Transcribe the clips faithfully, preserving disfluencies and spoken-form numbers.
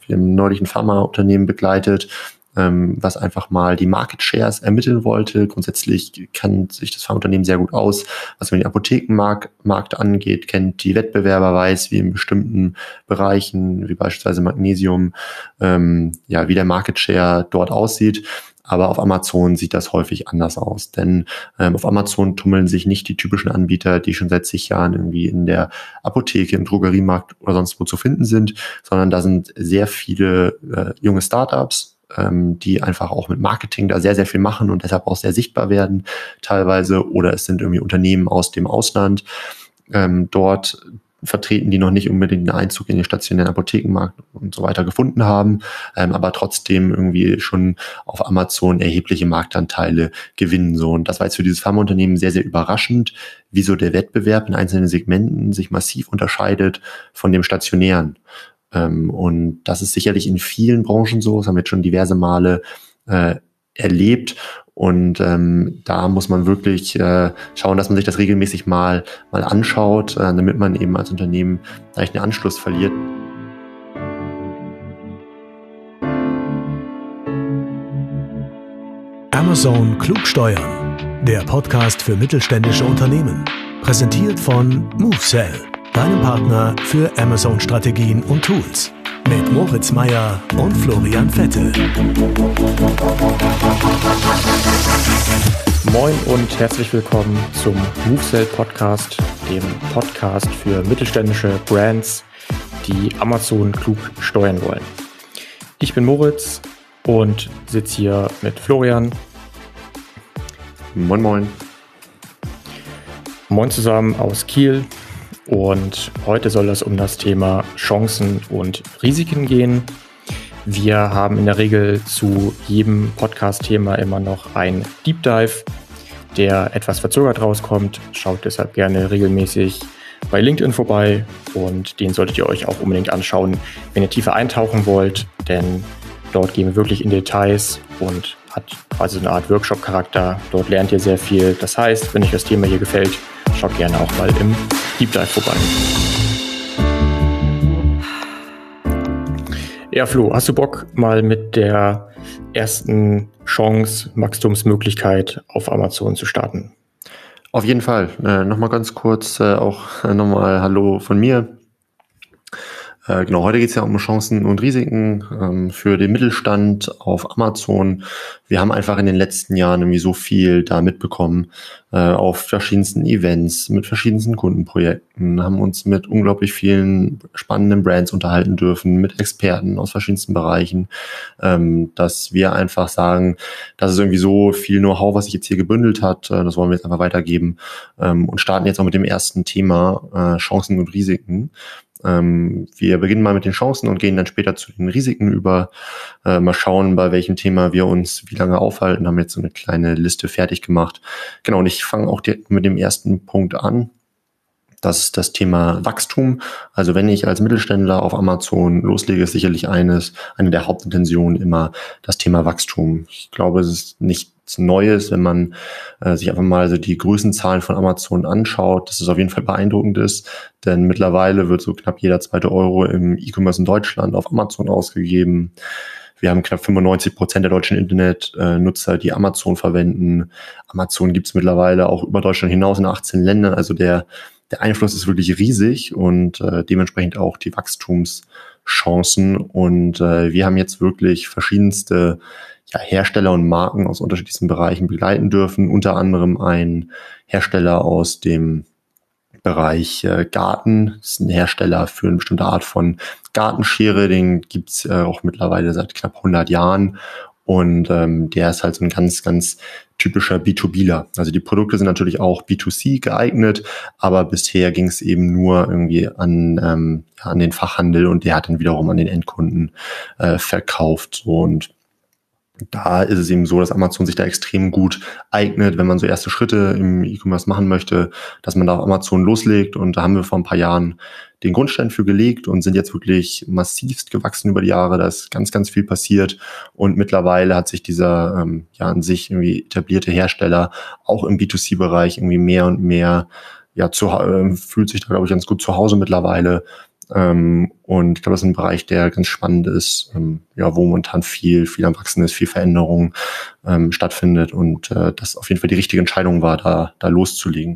Wir haben neulich ein Pharmaunternehmen begleitet, ähm, was einfach mal die Market Shares ermitteln wollte. Grundsätzlich kennt sich das Pharmaunternehmen sehr gut aus, was den Apothekenmarkt Markt angeht, kennt die Wettbewerber, weiß, wie in bestimmten Bereichen, wie beispielsweise Magnesium, ähm, ja, wie der Market Share dort aussieht. Aber auf Amazon sieht das häufig anders aus, denn ähm, auf Amazon tummeln sich nicht die typischen Anbieter, die schon seit zig Jahren irgendwie in der Apotheke, im Drogeriemarkt oder sonst wo zu finden sind, sondern da sind sehr viele äh, junge Startups, ähm, die einfach auch mit Marketing da sehr, sehr viel machen und deshalb auch sehr sichtbar werden teilweise, oder es sind irgendwie Unternehmen aus dem Ausland, ähm, dort vertreten, die noch nicht unbedingt einen Einzug in den stationären Apothekenmarkt und so weiter gefunden haben, ähm, aber trotzdem irgendwie schon auf Amazon erhebliche Marktanteile gewinnen. So. Und das war jetzt für dieses Pharmaunternehmen sehr, sehr überraschend, wieso der Wettbewerb in einzelnen Segmenten sich massiv unterscheidet von dem stationären. Ähm, und das ist sicherlich in vielen Branchen so, das haben wir jetzt schon diverse Male äh, erlebt. Und ähm, da muss man wirklich äh, schauen, dass man sich das regelmäßig mal mal anschaut, äh, damit man eben als Unternehmen leicht den Anschluss verliert. Amazon klug steuern, der Podcast für mittelständische Unternehmen, präsentiert von MoveSell, deinem Partner für Amazon-Strategien und Tools. Mit Moritz Meyer und Florian Vettel. Moin und herzlich willkommen zum MoveSell Podcast, dem Podcast für mittelständische Brands, die Amazon klug steuern wollen. Ich bin Moritz und sitze hier mit Florian. Moin, moin. Moin zusammen aus Kiel. Und heute soll es um das Thema Chancen und Risiken gehen. Wir haben in der Regel zu jedem Podcast-Thema immer noch ein Deep Dive, der etwas verzögert rauskommt. Schaut deshalb gerne regelmäßig bei LinkedIn vorbei und den solltet ihr euch auch unbedingt anschauen, wenn ihr tiefer eintauchen wollt, denn dort gehen wir wirklich in Details und hat quasi so eine Art Workshop-Charakter. Dort lernt ihr sehr viel. Das heißt, wenn euch das Thema hier gefällt, schaut gerne auch mal im Deep Dive vorbei. Ja, Flo, hast du Bock, mal mit der ersten Chance, Wachstumsmöglichkeit auf Amazon zu starten? Auf jeden Fall. Äh, nochmal ganz kurz, äh, auch äh, nochmal Hallo von mir. Äh, genau, heute geht es ja um Chancen und Risiken ähm, für den Mittelstand auf Amazon. Wir haben einfach in den letzten Jahren irgendwie so viel da mitbekommen, äh, auf verschiedensten Events, mit verschiedensten Kundenprojekten, haben uns mit unglaublich vielen spannenden Brands unterhalten dürfen, mit Experten aus verschiedensten Bereichen, ähm, dass wir einfach sagen, das ist irgendwie so viel Know-how, was sich jetzt hier gebündelt hat, äh, das wollen wir jetzt einfach weitergeben ähm, und starten jetzt auch mit dem ersten Thema, äh, Chancen und Risiken. Ähm, wir beginnen mal mit den Chancen und gehen dann später zu den Risiken über. Äh, mal schauen, bei welchem Thema wir uns wie lange aufhalten. Haben jetzt so eine kleine Liste fertig gemacht. Genau, und ich fange auch direkt mit dem ersten Punkt an. Das ist das Thema Wachstum. Also wenn ich als Mittelständler auf Amazon loslege, ist sicherlich eines, eine der Hauptintentionen immer das Thema Wachstum. Ich glaube, es ist nichts Neues, wenn man äh, sich einfach mal so die Größenzahlen von Amazon anschaut, dass es auf jeden Fall beeindruckend ist, denn mittlerweile wird so knapp jeder zweite Euro im E-Commerce in Deutschland auf Amazon ausgegeben. Wir haben knapp fünfundneunzig Prozent der deutschen Internetnutzer, die Amazon verwenden. Amazon gibt es mittlerweile auch über Deutschland hinaus in achtzehn Ländern, also der Der Einfluss ist wirklich riesig und äh, dementsprechend auch die Wachstumschancen. Und äh, wir haben jetzt wirklich verschiedenste ja, Hersteller und Marken aus unterschiedlichsten Bereichen begleiten dürfen. Unter anderem ein Hersteller aus dem Bereich äh, Garten. Das ist ein Hersteller für eine bestimmte Art von Gartenschere. Den gibt's äh, auch mittlerweile seit knapp hundert Jahren. Und ähm, der ist halt so ein ganz, ganz typischer B zwei Bler. Also die Produkte sind natürlich auch B zwei C geeignet, aber bisher ging es eben nur irgendwie an, ähm, ja, an den Fachhandel und der hat dann wiederum an den Endkunden äh, verkauft. So, und da ist es eben so, dass Amazon sich da extrem gut eignet, wenn man so erste Schritte im E-Commerce machen möchte, dass man da auf Amazon loslegt. Und da haben wir vor ein paar Jahren den Grundstein für gelegt und sind jetzt wirklich massivst gewachsen über die Jahre. Da ist ganz, ganz viel passiert. Und mittlerweile hat sich dieser ähm, ja an sich irgendwie etablierte Hersteller auch im B zwei C-Bereich irgendwie mehr und mehr, ja, zu, äh, fühlt sich da, glaube ich, ganz gut zu Hause mittlerweile. Ähm, und ich glaube, das ist ein Bereich, der ganz spannend ist, ähm, ja, wo momentan viel, viel am Wachsen ist, viel Veränderung ähm, stattfindet und äh, das auf jeden Fall die richtige Entscheidung war, da, da loszulegen.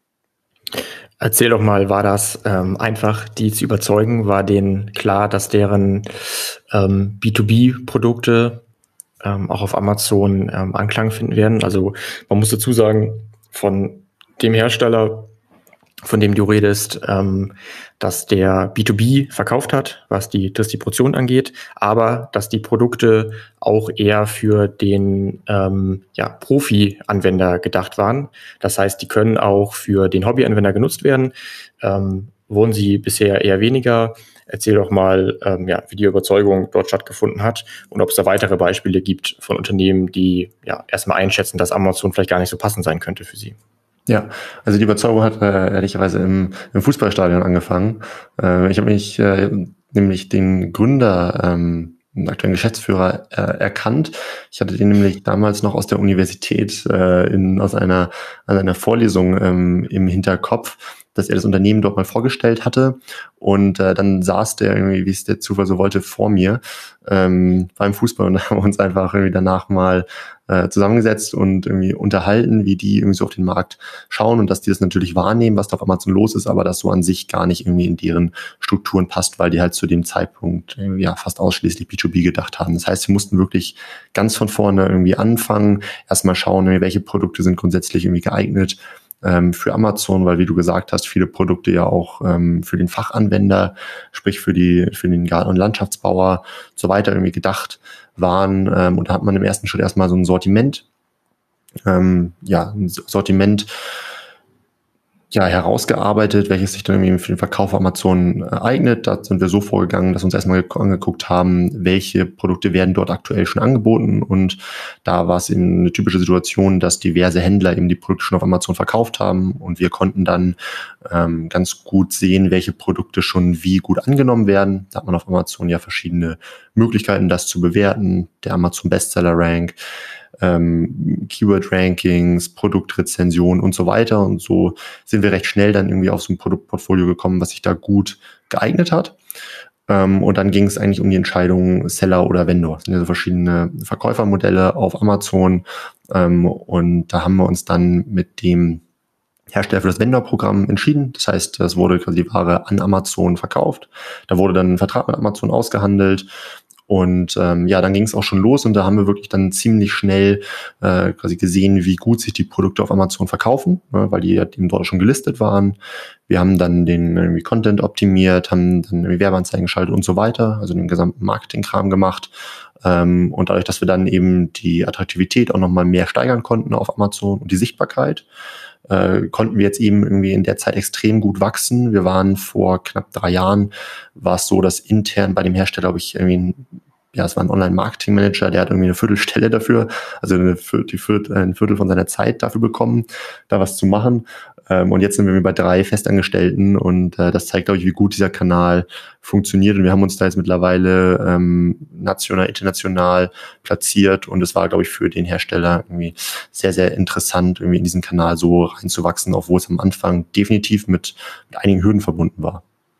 Erzähl doch mal, war das ähm, einfach, die zu überzeugen? War denen klar, dass deren ähm, B zwei B-Produkte ähm, auch auf Amazon ähm, Anklang finden werden? Also man muss dazu sagen, von dem Hersteller, von dem du redest, ähm, dass der B zwei B verkauft hat, was die Distribution angeht, aber dass die Produkte auch eher für den ähm, ja, Profi-Anwender gedacht waren. Das heißt, die können auch für den Hobby-Anwender genutzt werden. Ähm, wurden sie bisher eher weniger? Erzähl doch mal, ähm, ja, wie die Überzeugung dort stattgefunden hat und ob es da weitere Beispiele gibt von Unternehmen, die ja erstmal einschätzen, dass Amazon vielleicht gar nicht so passend sein könnte für sie. Ja, also die Überzeugung hat äh, ehrlicherweise im, im Fußballstadion angefangen. Äh, ich habe mich äh, nämlich den Gründer, ähm, den aktuellen Geschäftsführer äh, erkannt. Ich hatte den nämlich damals noch aus der Universität äh, in, aus einer, aus einer Vorlesung ähm, im Hinterkopf, dass er das Unternehmen dort mal vorgestellt hatte. Und äh, dann saß der irgendwie, wie es der Zufall so wollte, vor mir ähm, beim Fußball und haben uns einfach irgendwie danach mal äh, zusammengesetzt und irgendwie unterhalten, wie die irgendwie so auf den Markt schauen und dass die das natürlich wahrnehmen, was da auf Amazon los ist, aber das so an sich gar nicht irgendwie in deren Strukturen passt, weil die halt zu dem Zeitpunkt äh, ja fast ausschließlich B zwei B gedacht haben. Das heißt, wir mussten wirklich ganz von vorne irgendwie anfangen, erstmal schauen, welche Produkte sind grundsätzlich irgendwie geeignet für Amazon, weil wie du gesagt hast, viele Produkte ja auch ähm, für den Fachanwender, sprich für die für den Garten- und Landschaftsbauer so weiter irgendwie gedacht waren. Ähm, und da hat man im ersten Schritt erstmal so ein Sortiment, ähm, ja, ein Sortiment ja herausgearbeitet, welches sich dann irgendwie für den Verkauf auf Amazon äh, eignet. Da sind wir so vorgegangen, dass wir uns erstmal angeguckt haben, welche Produkte werden dort aktuell schon angeboten. Und da war es eben eine typische Situation, dass diverse Händler eben die Produkte schon auf Amazon verkauft haben. Und wir konnten dann ähm, ganz gut sehen, welche Produkte schon wie gut angenommen werden. Da hat man auf Amazon ja verschiedene Möglichkeiten, das zu bewerten. Der Amazon Bestseller Rank, Ähm, Keyword-Rankings, Produktrezensionen und so weiter. Und so sind wir recht schnell dann irgendwie auf so ein Produktportfolio gekommen, was sich da gut geeignet hat. Ähm, und dann ging es eigentlich um die Entscheidung Seller oder Vendor. Das sind ja so verschiedene Verkäufermodelle auf Amazon. Ähm, und da haben wir uns dann mit dem Hersteller für das Vendor-Programm entschieden. Das heißt, es wurde quasi die Ware an Amazon verkauft. Da wurde dann ein Vertrag mit Amazon ausgehandelt. Und ähm, ja, dann ging es auch schon los und da haben wir wirklich dann ziemlich schnell äh, quasi gesehen, wie gut sich die Produkte auf Amazon verkaufen, ne, weil die ja eben dort schon gelistet waren. Wir haben dann den irgendwie Content optimiert, haben dann irgendwie Werbeanzeigen geschaltet und so weiter, also den gesamten Marketingkram gemacht. Ähm, und dadurch, dass wir dann eben die Attraktivität auch nochmal mehr steigern konnten auf Amazon und die Sichtbarkeit, äh, konnten wir jetzt eben irgendwie in der Zeit extrem gut wachsen. Wir waren vor knapp drei Jahren, war es so, dass intern bei dem Hersteller, glaube ich, irgendwie ein, ja, es war ein Online-Marketing-Manager, der hat irgendwie eine Viertelstelle dafür, also eine, die Viertel, ein Viertel von seiner Zeit dafür bekommen, da was zu machen. Ähm, und jetzt sind wir bei drei Festangestellten und äh, das zeigt, glaube ich, wie gut dieser Kanal funktioniert. Und wir haben uns da jetzt mittlerweile ähm, national, international platziert und es war, glaube ich, für den Hersteller irgendwie sehr, sehr interessant, irgendwie in diesen Kanal so reinzuwachsen, obwohl es am Anfang definitiv mit, mit einigen Hürden verbunden war.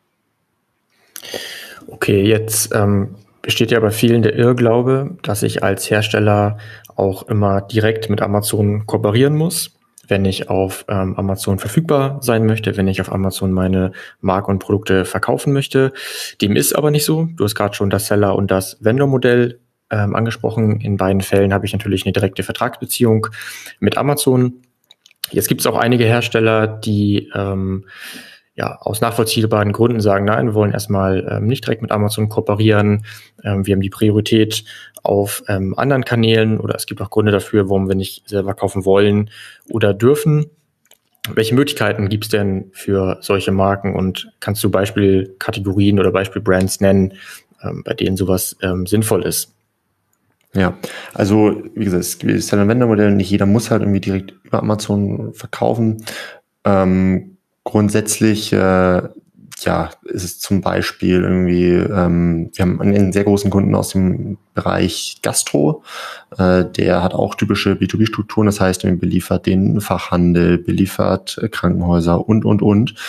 Okay, jetzt ähm, besteht ja bei vielen der Irrglaube, dass ich als Hersteller auch immer direkt mit Amazon kooperieren muss, wenn ich auf ähm, Amazon verfügbar sein möchte, wenn ich auf Amazon meine Marken und Produkte verkaufen möchte. Dem ist aber nicht so. Du hast gerade schon das Seller- und das Vendor-Modell ähm, angesprochen. In beiden Fällen habe ich natürlich eine direkte Vertragsbeziehung mit Amazon. Jetzt gibt es auch einige Hersteller, die ähm, ja, aus nachvollziehbaren Gründen sagen, nein, wir wollen erstmal ähm, nicht direkt mit Amazon kooperieren. Ähm, wir haben die Priorität auf ähm, anderen Kanälen oder es gibt auch Gründe dafür, warum wir nicht selber kaufen wollen oder dürfen. Welche Möglichkeiten gibt es denn für solche Marken und kannst du Beispielkategorien oder Beispielbrands nennen, ähm, bei denen sowas ähm, sinnvoll ist? Ja, also wie gesagt, es gibt das Seller-Vendor-Modell, nicht jeder muss halt irgendwie direkt über Amazon verkaufen. Ähm, Grundsätzlich, äh, ja, ist es zum Beispiel irgendwie, ähm, wir haben einen sehr großen Kunden aus dem Bereich Gastro, äh, der hat auch typische B zwei B-Strukturen, das heißt, er beliefert den Fachhandel, beliefert Krankenhäuser und, und, und.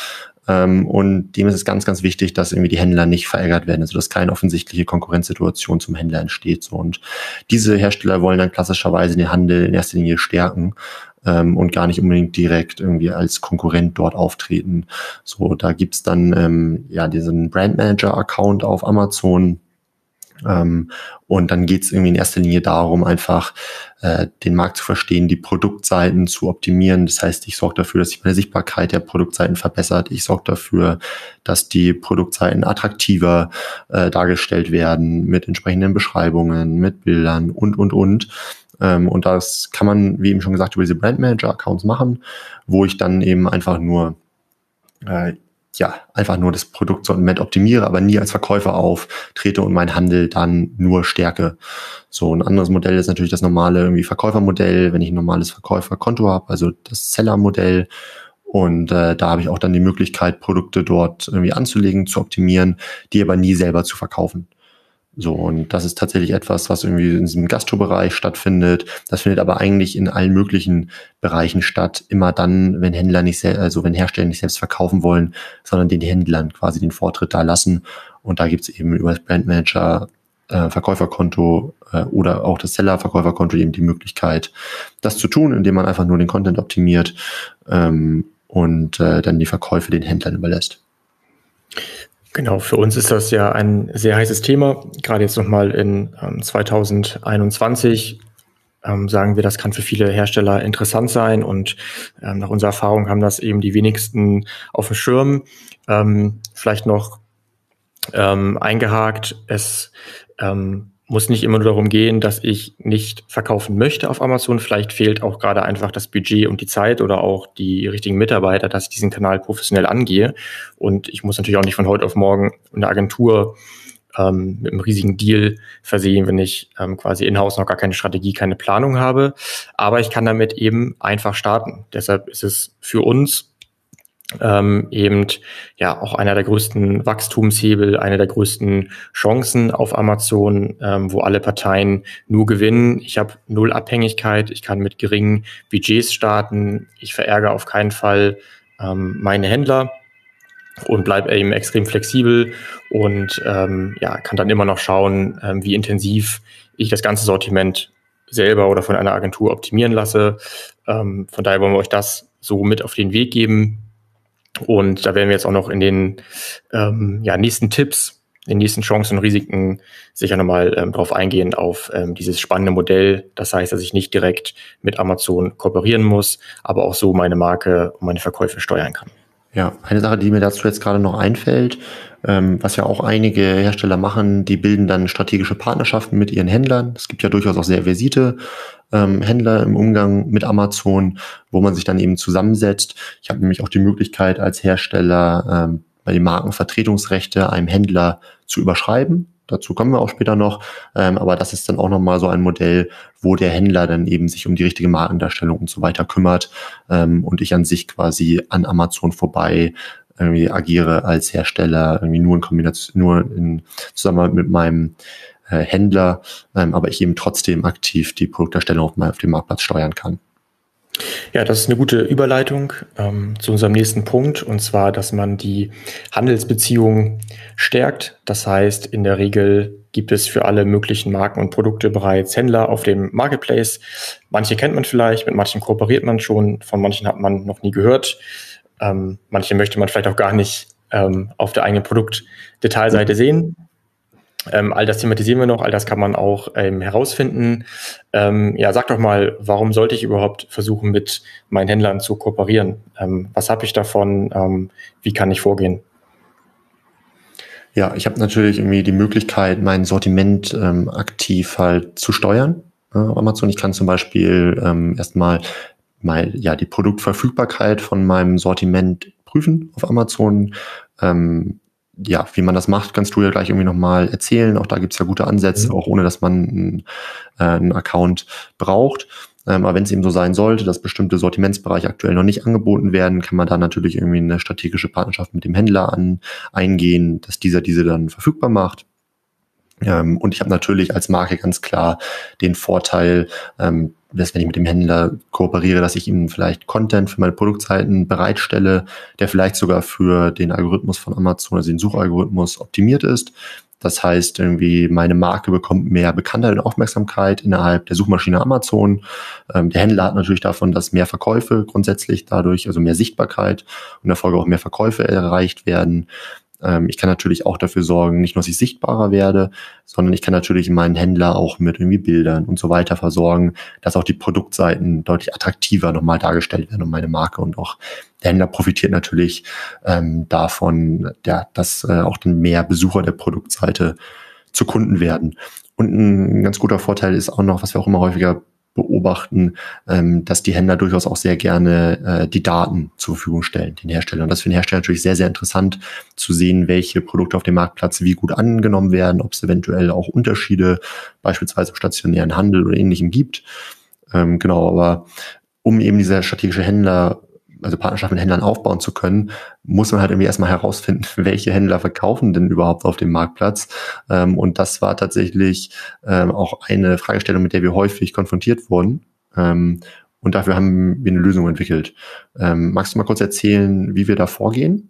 Ähm, und dem ist es ganz, ganz wichtig, dass irgendwie die Händler nicht verärgert werden, also dass keine offensichtliche Konkurrenzsituation zum Händler entsteht. So. Und diese Hersteller wollen dann klassischerweise den Handel in erster Linie stärken ähm, und gar nicht unbedingt direkt irgendwie als Konkurrent dort auftreten. So, da gibt's dann ähm, ja diesen Brand Manager-Account auf Amazon. Ähm, und dann geht es irgendwie in erster Linie darum, einfach äh, den Markt zu verstehen, die Produktseiten zu optimieren. Das heißt, ich sorge dafür, dass sich meine Sichtbarkeit der Produktseiten verbessert. Ich sorge dafür, dass die Produktseiten attraktiver äh, dargestellt werden mit entsprechenden Beschreibungen, mit Bildern und, und, und. Ähm, und das kann man, wie eben schon gesagt, über diese Brand Manager-Accounts machen, wo ich dann eben einfach nur äh, ja, einfach nur das Produktsortiment optimiere, aber nie als Verkäufer auftrete und meinen Handel dann nur stärke. So, ein anderes Modell ist natürlich das normale irgendwie Verkäufermodell, wenn ich ein normales Verkäuferkonto habe, also das Seller-Modell. Und äh, da habe ich auch dann die Möglichkeit, Produkte dort irgendwie anzulegen, zu optimieren, die aber nie selber zu verkaufen. So, und das ist tatsächlich etwas, was irgendwie in diesem Gastrobereich stattfindet. Das findet aber eigentlich in allen möglichen Bereichen statt. Immer dann, wenn Händler nicht, sel- also wenn Hersteller nicht selbst verkaufen wollen, sondern den Händlern quasi den Vortritt da lassen. Und da gibt's eben über das Brandmanager äh, Verkäuferkonto äh, oder auch das Seller-Verkäuferkonto eben die Möglichkeit, das zu tun, indem man einfach nur den Content optimiert ähm, und äh, dann die Verkäufe den Händlern überlässt. Genau, für uns ist das ja ein sehr heißes Thema. Gerade jetzt nochmal in ähm, zwanzig einundzwanzig ähm, sagen wir, das kann für viele Hersteller interessant sein und ähm, nach unserer Erfahrung haben das eben die wenigsten auf dem Schirm. Ähm, vielleicht noch ähm, eingehakt, es ähm, muss nicht immer nur darum gehen, dass ich nicht verkaufen möchte auf Amazon. Vielleicht fehlt auch gerade einfach das Budget und die Zeit oder auch die richtigen Mitarbeiter, dass ich diesen Kanal professionell angehe. Und ich muss natürlich auch nicht von heute auf morgen eine Agentur ähm, mit einem riesigen Deal versehen, wenn ich ähm, quasi in-house noch gar keine Strategie, keine Planung habe. Aber ich kann damit eben einfach starten. Deshalb ist es für uns Ähm, eben ja auch einer der größten Wachstumshebel, eine der größten Chancen auf Amazon, ähm, wo alle Parteien nur gewinnen. Ich habe null Abhängigkeit, ich kann mit geringen Budgets starten, ich verärgere auf keinen Fall ähm, meine Händler und bleibe eben extrem flexibel und ähm, ja kann dann immer noch schauen, ähm, wie intensiv ich das ganze Sortiment selber oder von einer Agentur optimieren lasse. Ähm, von daher wollen wir euch das so mit auf den Weg geben. Und da werden wir jetzt auch noch in den ähm, ja, nächsten Tipps, in den nächsten Chancen und Risiken sicher nochmal ähm, drauf eingehen, auf ähm, dieses spannende Modell. Das heißt, dass ich nicht direkt mit Amazon kooperieren muss, aber auch so meine Marke und meine Verkäufe steuern kann. Ja, eine Sache, die mir dazu jetzt gerade noch einfällt, ähm, was ja auch einige Hersteller machen, die bilden dann strategische Partnerschaften mit ihren Händlern. Es gibt ja durchaus auch sehr versierte ähm, Händler im Umgang mit Amazon, wo man sich dann eben zusammensetzt. Ich habe nämlich auch die Möglichkeit, als Hersteller ähm, bei den Markenvertretungsrechte einem Händler zu überschreiben. Dazu kommen wir auch später noch, ähm, aber das ist dann auch nochmal so ein Modell, wo der Händler dann eben sich um die richtige Markendarstellung und so weiter kümmert ähm, und ich an sich quasi an Amazon vorbei irgendwie agiere als Hersteller, irgendwie nur in Kombination, nur in Zusammenarbeit mit meinem äh, Händler, ähm, aber ich eben trotzdem aktiv die Produktdarstellung auf, auf dem Marktplatz steuern kann. Ja, das ist eine gute Überleitung ähm, zu unserem nächsten Punkt, und zwar, dass man die Handelsbeziehungen stärkt. Das heißt, in der Regel gibt es für alle möglichen Marken und Produkte bereits Händler auf dem Marketplace. Manche kennt man vielleicht, mit manchen kooperiert man schon, von manchen hat man noch nie gehört. Ähm, manche möchte man vielleicht auch gar nicht ähm, auf der eigenen Produktdetailseite sehen. Ähm, all das thematisieren wir noch, all das kann man auch ähm, herausfinden. Ähm, ja, sag doch mal, warum sollte ich überhaupt versuchen, mit meinen Händlern zu kooperieren? Ähm, was habe ich davon? Ähm, wie kann ich vorgehen? Ja, ich habe natürlich irgendwie die Möglichkeit, mein Sortiment ähm, aktiv halt zu steuern äh, auf Amazon. Ich kann zum Beispiel ähm, erstmal mal ja die Produktverfügbarkeit von meinem Sortiment prüfen auf Amazon. Ähm, ja, wie man das macht, kannst du ja gleich irgendwie nochmal erzählen. Auch da gibt's ja gute Ansätze, mhm. auch ohne dass man einen, äh, einen Account braucht. Ähm, aber wenn es eben so sein sollte, dass bestimmte Sortimentsbereiche aktuell noch nicht angeboten werden, kann man da natürlich irgendwie eine strategische Partnerschaft mit dem Händler an, eingehen, dass dieser diese dann verfügbar macht. Ähm, und ich habe natürlich als Marke ganz klar den Vorteil, ähm, dass wenn ich mit dem Händler kooperiere, dass ich ihm vielleicht Content für meine Produktseiten bereitstelle, der vielleicht sogar für den Algorithmus von Amazon, also den Suchalgorithmus, optimiert ist. Das heißt, irgendwie meine Marke bekommt mehr Bekanntheit und Aufmerksamkeit innerhalb der Suchmaschine Amazon. Ähm, der Händler hat natürlich davon, dass mehr Verkäufe grundsätzlich dadurch, also mehr Sichtbarkeit und in der Folge auch mehr Verkäufe erreicht werden. Ähm, ich kann natürlich auch dafür sorgen, nicht nur, dass ich sichtbarer werde, sondern ich kann natürlich meinen Händler auch mit irgendwie Bildern und so weiter versorgen, dass auch die Produktseiten deutlich attraktiver nochmal dargestellt werden und meine Marke, und auch der Händler profitiert natürlich ähm, davon, ja, dass äh, auch dann mehr Besucher der Produktseite zu Kunden werden. Und ein ganz guter Vorteil ist auch noch, was wir auch immer häufiger beobachten, ähm, dass die Händler durchaus auch sehr gerne äh, die Daten zur Verfügung stellen, den Herstellern. Und das für den Hersteller natürlich sehr, sehr interessant zu sehen, welche Produkte auf dem Marktplatz wie gut angenommen werden, ob es eventuell auch Unterschiede beispielsweise im stationären Handel oder Ähnlichem gibt. Ähm, genau, aber um eben dieser strategische Händler, also Partnerschaft mit Händlern aufbauen zu können, muss man halt irgendwie erstmal herausfinden, welche Händler verkaufen denn überhaupt auf dem Marktplatz. Ähm, und das war tatsächlich ähm, auch eine Fragestellung, mit der wir häufig konfrontiert wurden. Ähm, und dafür haben wir eine Lösung entwickelt. Ähm, magst du mal kurz erzählen, wie wir da vorgehen?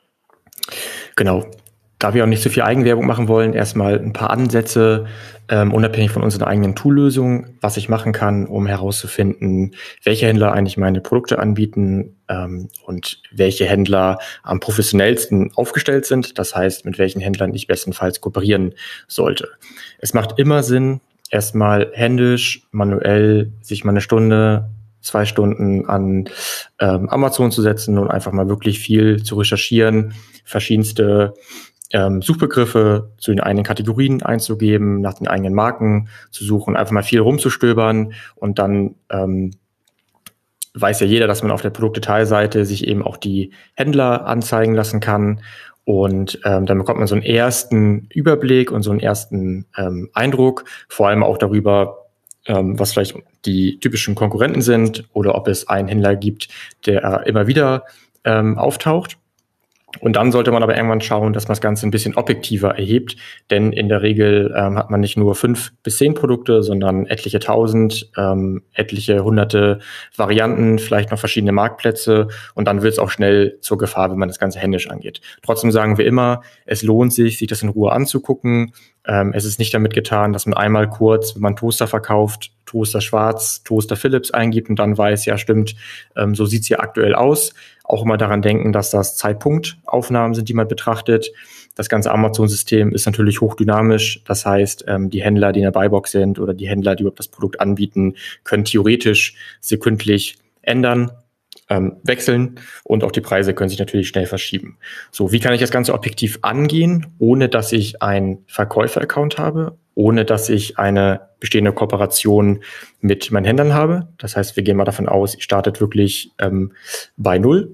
Genau. Da wir auch nicht so viel Eigenwerbung machen wollen, erstmal ein paar Ansätze, ähm, unabhängig von unseren eigenen Toollösungen, was ich machen kann, um herauszufinden, welche Händler eigentlich meine Produkte anbieten ähm, und welche Händler am professionellsten aufgestellt sind. Das heißt, mit welchen Händlern ich bestenfalls kooperieren sollte. Es macht immer Sinn, erstmal händisch, manuell sich mal eine Stunde, zwei Stunden an ähm, Amazon zu setzen und einfach mal wirklich viel zu recherchieren, verschiedenste Ähm, Suchbegriffe zu den eigenen Kategorien einzugeben, nach den eigenen Marken zu suchen, einfach mal viel rumzustöbern, und dann ähm, weiß ja jeder, dass man auf der Produktdetailseite sich eben auch die Händler anzeigen lassen kann, und ähm, dann bekommt man so einen ersten Überblick und so einen ersten ähm, Eindruck, vor allem auch darüber, ähm, was vielleicht die typischen Konkurrenten sind oder ob es einen Händler gibt, der immer wieder ähm, auftaucht. Und dann sollte man aber irgendwann schauen, dass man das Ganze ein bisschen objektiver erhebt, denn in der Regel ähm, hat man nicht nur fünf bis zehn Produkte, sondern etliche tausend, ähm, etliche hunderte Varianten, vielleicht noch verschiedene Marktplätze, und dann wird es auch schnell zur Gefahr, wenn man das Ganze händisch angeht. Trotzdem sagen wir immer, es lohnt sich, sich das in Ruhe anzugucken. Ähm, es ist nicht damit getan, dass man einmal kurz, wenn man Toaster verkauft, Toaster Schwarz, Toaster Philips eingibt und dann weiß, ja stimmt, ähm, so sieht's hier aktuell aus. Auch immer daran denken, dass das Zeitpunktaufnahmen sind, die man betrachtet. Das ganze Amazon-System ist natürlich hochdynamisch. Das heißt, ähm, die Händler, die in der Buybox sind, oder die Händler, die überhaupt das Produkt anbieten, können theoretisch sekündlich ändern, ähm, wechseln, und auch die Preise können sich natürlich schnell verschieben. So, wie kann ich das Ganze objektiv angehen, ohne dass ich einen Verkäufer-Account habe, ohne dass ich eine bestehende Kooperation mit meinen Händlern habe? Das heißt, wir gehen mal davon aus, ihr startet wirklich ähm, bei Null.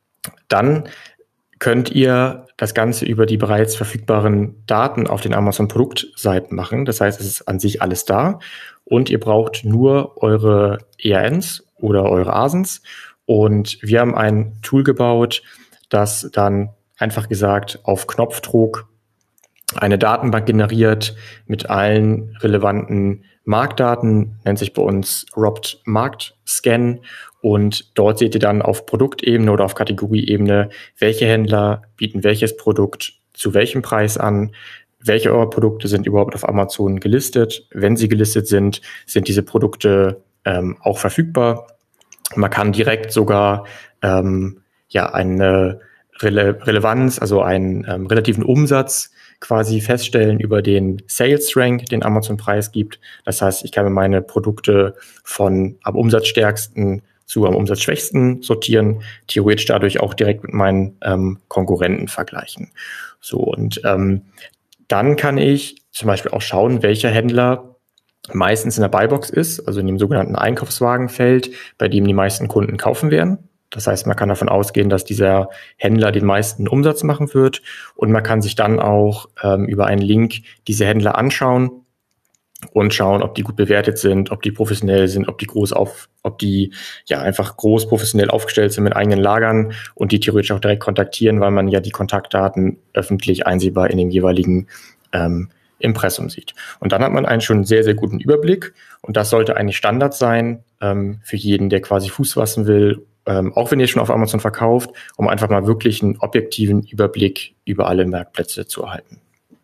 Dann könnt ihr das Ganze über die bereits verfügbaren Daten auf den Amazon-Produktseiten machen. Das heißt, es ist an sich alles da, und ihr braucht nur eure E A Ns oder eure A S Ns. Und wir haben ein Tool gebaut, das dann einfach gesagt auf Knopfdruck eine Datenbank generiert mit allen relevanten Marktdaten, nennt sich bei uns Robbed Markt Scan. Und dort seht ihr dann auf Produktebene oder auf Kategorieebene, welche Händler bieten welches Produkt zu welchem Preis an, welche eurer Produkte sind überhaupt auf Amazon gelistet. Wenn sie gelistet sind, sind diese Produkte ähm, auch verfügbar. Man kann direkt sogar ähm, ja eine Rele- Relevanz, also einen ähm, relativen Umsatz quasi feststellen über den Sales Rank, den Amazon preisgibt. Das heißt, ich kann mir meine Produkte von am umsatzstärksten zu am umsatzschwächsten sortieren, theoretisch dadurch auch direkt mit meinen ähm, Konkurrenten vergleichen. So, und ähm, dann kann ich zum Beispiel auch schauen, welcher Händler meistens in der Buybox ist, also in dem sogenannten Einkaufswagenfeld, bei dem die meisten Kunden kaufen werden. Das heißt, man kann davon ausgehen, dass dieser Händler den meisten Umsatz machen wird, und man kann sich dann auch ähm, über einen Link diese Händler anschauen und schauen, ob die gut bewertet sind, ob die professionell sind, ob die groß auf, ob die ja einfach groß professionell aufgestellt sind mit eigenen Lagern, und die theoretisch auch direkt kontaktieren, weil man ja die Kontaktdaten öffentlich einsehbar in dem jeweiligen ähm, Impressum sieht. Und dann hat man einen schon sehr, sehr guten Überblick. Und das sollte eigentlich Standard sein ähm, für jeden, der quasi Fuß fassen will, ähm, auch wenn ihr schon auf Amazon verkauft, um einfach mal wirklich einen objektiven Überblick über alle Marktplätze zu erhalten.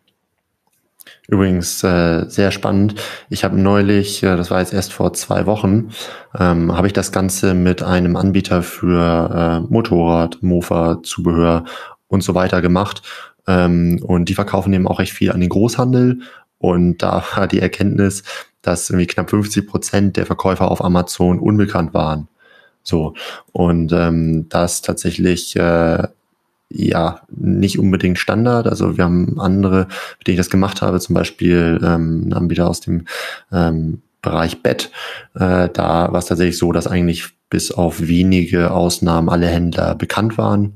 Übrigens äh, sehr spannend. Ich habe neulich, äh, das war jetzt erst vor zwei Wochen, ähm, habe ich das Ganze mit einem Anbieter für äh, Motorrad, Mofa, Zubehör und so weiter gemacht. Ähm, und die verkaufen eben auch recht viel an den Großhandel. Und da war die Erkenntnis, dass irgendwie knapp fünfzig Prozent der Verkäufer auf Amazon unbekannt waren. So. Und ähm, das tatsächlich äh, ja, nicht unbedingt Standard. Also wir haben andere, mit denen ich das gemacht habe, zum Beispiel ähm, ein Anbieter aus dem ähm, Bereich Bett. Äh, da war es tatsächlich so, dass eigentlich bis auf wenige Ausnahmen alle Händler bekannt waren.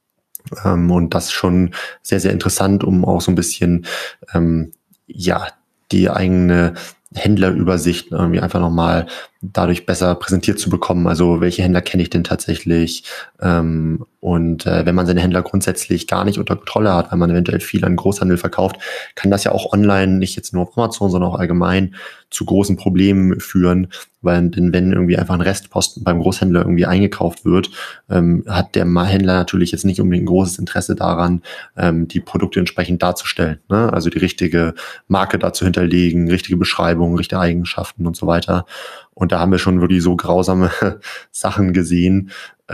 Ähm, und das schon sehr, sehr interessant, um auch so ein bisschen ähm, ja die eigene Händlerübersicht irgendwie einfach nochmal dadurch besser präsentiert zu bekommen. Also welche Händler kenne ich denn tatsächlich? Ähm, und äh, wenn man seine Händler grundsätzlich gar nicht unter Kontrolle hat, weil man eventuell viel an Großhandel verkauft, kann das ja auch online, nicht jetzt nur auf Amazon, sondern auch allgemein zu großen Problemen führen. Weil denn wenn irgendwie einfach ein Restposten beim Großhändler irgendwie eingekauft wird, ähm, hat der Händler natürlich jetzt nicht unbedingt ein großes Interesse daran, ähm, die Produkte entsprechend darzustellen. Ne? Also die richtige Marke dazu hinterlegen, richtige Beschreibung, richtige Eigenschaften und so weiter. Und da haben wir schon wirklich so grausame Sachen gesehen,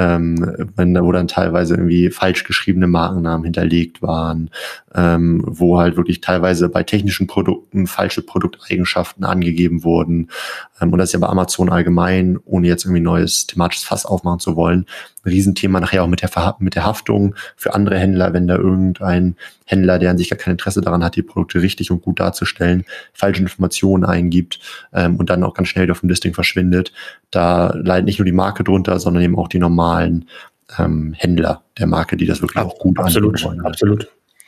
ähm, wenn da wo dann teilweise irgendwie falsch geschriebene Markennamen hinterlegt waren, ähm, wo halt wirklich teilweise bei technischen Produkten falsche Produkteigenschaften angegeben wurden. Ähm, und das ist ja bei Amazon allgemein, ohne jetzt irgendwie ein neues thematisches Fass aufmachen zu wollen, ein Riesenthema nachher auch mit der, Ver- mit der Haftung für andere Händler, wenn da irgendein Händler, der an sich gar kein Interesse daran hat, die Produkte richtig und gut darzustellen, falsche Informationen eingibt ähm, und dann auch ganz schnell auf dem Listing verschwindet. Da leidet nicht nur die Marke drunter, sondern eben auch die normalen ähm, Händler der Marke, die das wirklich Ab, auch gut absolut, wollen. Absolut.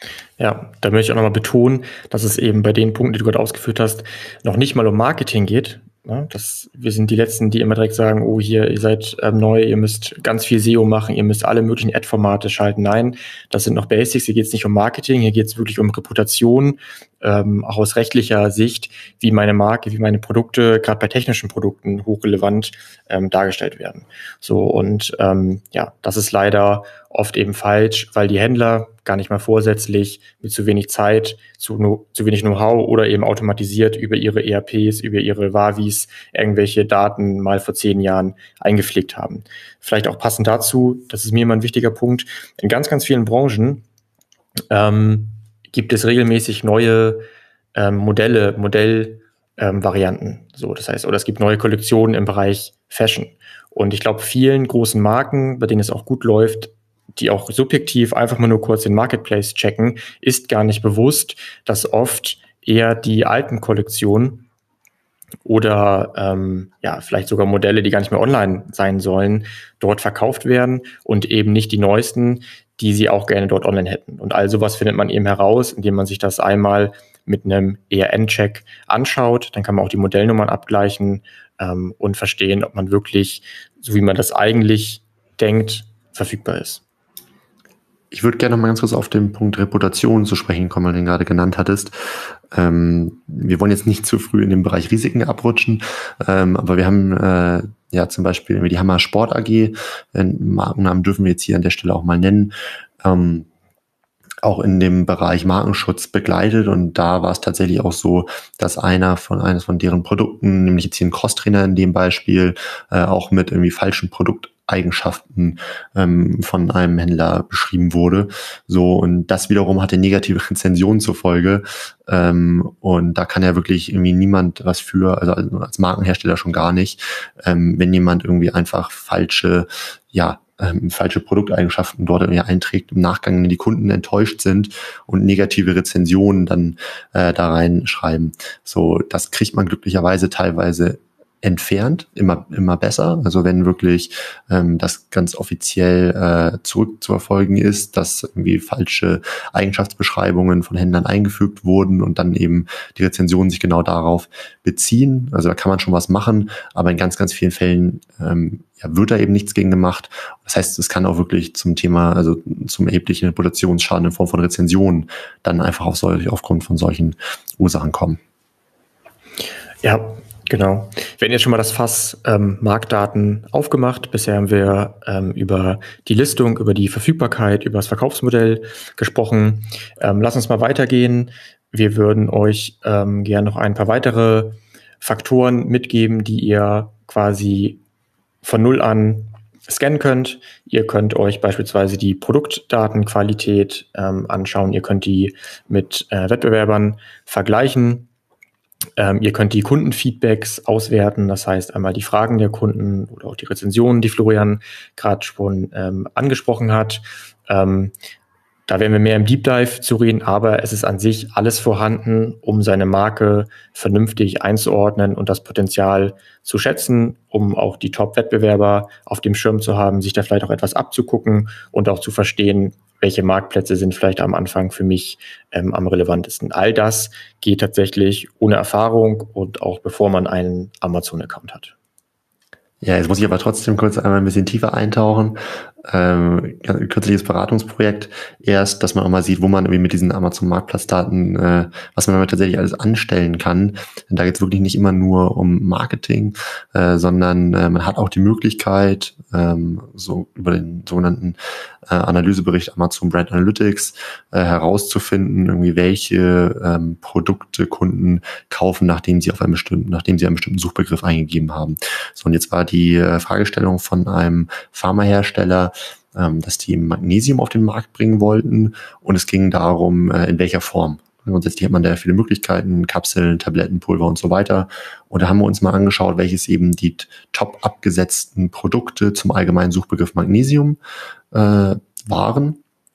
Ja, da möchte ich auch nochmal betonen, dass es eben bei den Punkten, die du gerade ausgeführt hast, noch nicht mal um Marketing geht. Ja, das, wir sind die Letzten, die immer direkt sagen, oh hier, ihr seid ähm, neu, ihr müsst ganz viel S E O machen, ihr müsst alle möglichen Ad-Formate schalten. Nein, das sind noch Basics, hier geht es nicht um Marketing, hier geht es wirklich um Reputation, ähm, auch aus rechtlicher Sicht, wie meine Marke, wie meine Produkte, gerade bei technischen Produkten, hochrelevant ähm, dargestellt werden. So, und ähm, ja, das ist leider oft eben falsch, weil die Händler gar nicht mal vorsätzlich mit zu wenig Zeit, zu, no, zu wenig Know-how oder eben automatisiert über ihre E R Ps, über ihre Wavis irgendwelche Daten mal vor zehn Jahren eingepflegt haben. Vielleicht auch passend dazu, das ist mir immer ein wichtiger Punkt, in ganz, ganz vielen Branchen ähm, gibt es regelmäßig neue ähm, Modelle, Modellvarianten. Ähm, so, das heißt, oder es gibt neue Kollektionen im Bereich Fashion. Und ich glaube, vielen großen Marken, bei denen es auch gut läuft, die auch subjektiv einfach mal nur kurz den Marketplace checken, ist gar nicht bewusst, dass oft eher die alten Kollektionen oder ähm, ja vielleicht sogar Modelle, die gar nicht mehr online sein sollen, dort verkauft werden und eben nicht die neuesten, die sie auch gerne dort online hätten. Und all sowas findet man eben heraus, indem man sich das einmal mit einem E R N-Check anschaut. Dann kann man auch die Modellnummern abgleichen ähm, und verstehen, ob man wirklich, so wie man das eigentlich denkt, verfügbar ist. Ich würde gerne noch mal ganz kurz auf den Punkt Reputation zu sprechen kommen, weil du den gerade genannt hattest. Ähm, wir wollen jetzt nicht zu früh in den Bereich Risiken abrutschen, ähm, aber wir haben äh, ja zum Beispiel die Hammer Sport A G, äh, Markennamen dürfen wir jetzt hier an der Stelle auch mal nennen, ähm, auch in dem Bereich Markenschutz begleitet, und da war es tatsächlich auch so, dass einer von eines von deren Produkten, nämlich jetzt hier ein Crosstrainer in dem Beispiel, äh, auch mit irgendwie falschen Produkteigenschaften ähm, von einem Händler beschrieben wurde. So, und das wiederum hatte negative Rezensionen zur Folge. Ähm, und da kann ja wirklich irgendwie niemand was für, also als Markenhersteller schon gar nicht, ähm, wenn jemand irgendwie einfach falsche, ja, Ähm, falsche Produkteigenschaften dort irgendwie einträgt, im Nachgang die Kunden enttäuscht sind und negative Rezensionen dann äh, da reinschreiben. So, das kriegt man glücklicherweise teilweise entfernt, immer immer besser. Also wenn wirklich ähm, das ganz offiziell äh, zurückzuverfolgen ist, dass irgendwie falsche Eigenschaftsbeschreibungen von Händlern eingefügt wurden und dann eben die Rezensionen sich genau darauf beziehen. Also da kann man schon was machen, aber in ganz, ganz vielen Fällen ähm, ja, wird da eben nichts gegen gemacht. Das heißt, es kann auch wirklich zum Thema, also zum erheblichen Reputationsschaden in Form von Rezensionen dann einfach auf solch, aufgrund von solchen Ursachen kommen. Ja, genau. Wir hatten jetzt schon mal das Fass ähm, Marktdaten aufgemacht. Bisher haben wir ähm, über die Listung, über die Verfügbarkeit, über das Verkaufsmodell gesprochen. Ähm, lass uns mal weitergehen. Wir würden euch ähm, gerne noch ein paar weitere Faktoren mitgeben, die ihr quasi von null an scannen könnt. Ihr könnt euch beispielsweise die Produktdatenqualität ähm, anschauen. Ihr könnt die mit äh, Wettbewerbern vergleichen. Ähm, ihr könnt die Kundenfeedbacks auswerten, das heißt einmal die Fragen der Kunden oder auch die Rezensionen, die Florian gerade schon ähm, angesprochen hat. Ähm, da werden wir mehr im Deep Dive zu reden, aber es ist an sich alles vorhanden, um seine Marke vernünftig einzuordnen und das Potenzial zu schätzen, um auch die Top-Wettbewerber auf dem Schirm zu haben, sich da vielleicht auch etwas abzugucken und auch zu verstehen, welche Marktplätze sind vielleicht am Anfang für mich ähm, am relevantesten. All das geht tatsächlich ohne Erfahrung und auch bevor man einen Amazon-Account hat. Ja, jetzt muss ich aber trotzdem kurz einmal ein bisschen tiefer eintauchen. Ähm, kürzliches Beratungsprojekt erst, dass man auch mal sieht, wo man irgendwie mit diesen Amazon-Marktplatzdaten, äh, was man damit tatsächlich alles anstellen kann. Denn da geht es wirklich nicht immer nur um Marketing, äh, sondern äh, man hat auch die Möglichkeit, ähm, so über den sogenannten äh, Analysebericht Amazon Brand Analytics äh, herauszufinden, irgendwie welche ähm, Produkte Kunden kaufen, nachdem sie auf einen bestimmten, nachdem sie einen bestimmten Suchbegriff eingegeben haben. So, und jetzt war die äh, Fragestellung von einem Pharmahersteller, dass die Magnesium auf den Markt bringen wollten und es ging darum, in welcher Form. Grundsätzlich hat man da viele Möglichkeiten, Kapseln, Tabletten, Pulver und so weiter. Und da haben wir uns mal angeschaut, welches eben die top abgesetzten Produkte zum allgemeinen Suchbegriff Magnesium äh, waren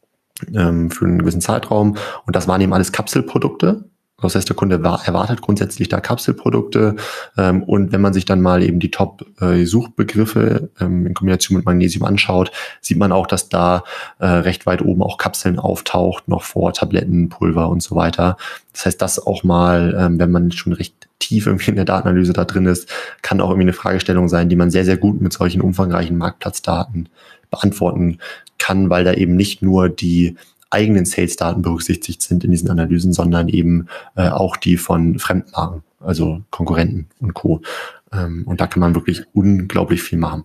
ähm, für einen gewissen Zeitraum. Und das waren eben alles Kapselprodukte. Das heißt, der Kunde war, erwartet grundsätzlich da Kapselprodukte ähm, und wenn man sich dann mal eben die Top-Suchbegriffe ähm, in Kombination mit Magnesium anschaut, sieht man auch, dass da äh, recht weit oben auch Kapseln auftaucht, noch vor Tabletten, Pulver und so weiter. Das heißt, das auch mal, ähm, wenn man schon recht tief irgendwie in der Datenanalyse da drin ist, kann auch irgendwie eine Fragestellung sein, die man sehr, sehr gut mit solchen umfangreichen Marktplatzdaten beantworten kann, weil da eben nicht nur die eigenen Sales-Daten berücksichtigt sind in diesen Analysen, sondern eben äh, auch die von Fremdmarken, also Konkurrenten und Co. Ähm, und da kann man wirklich unglaublich viel machen.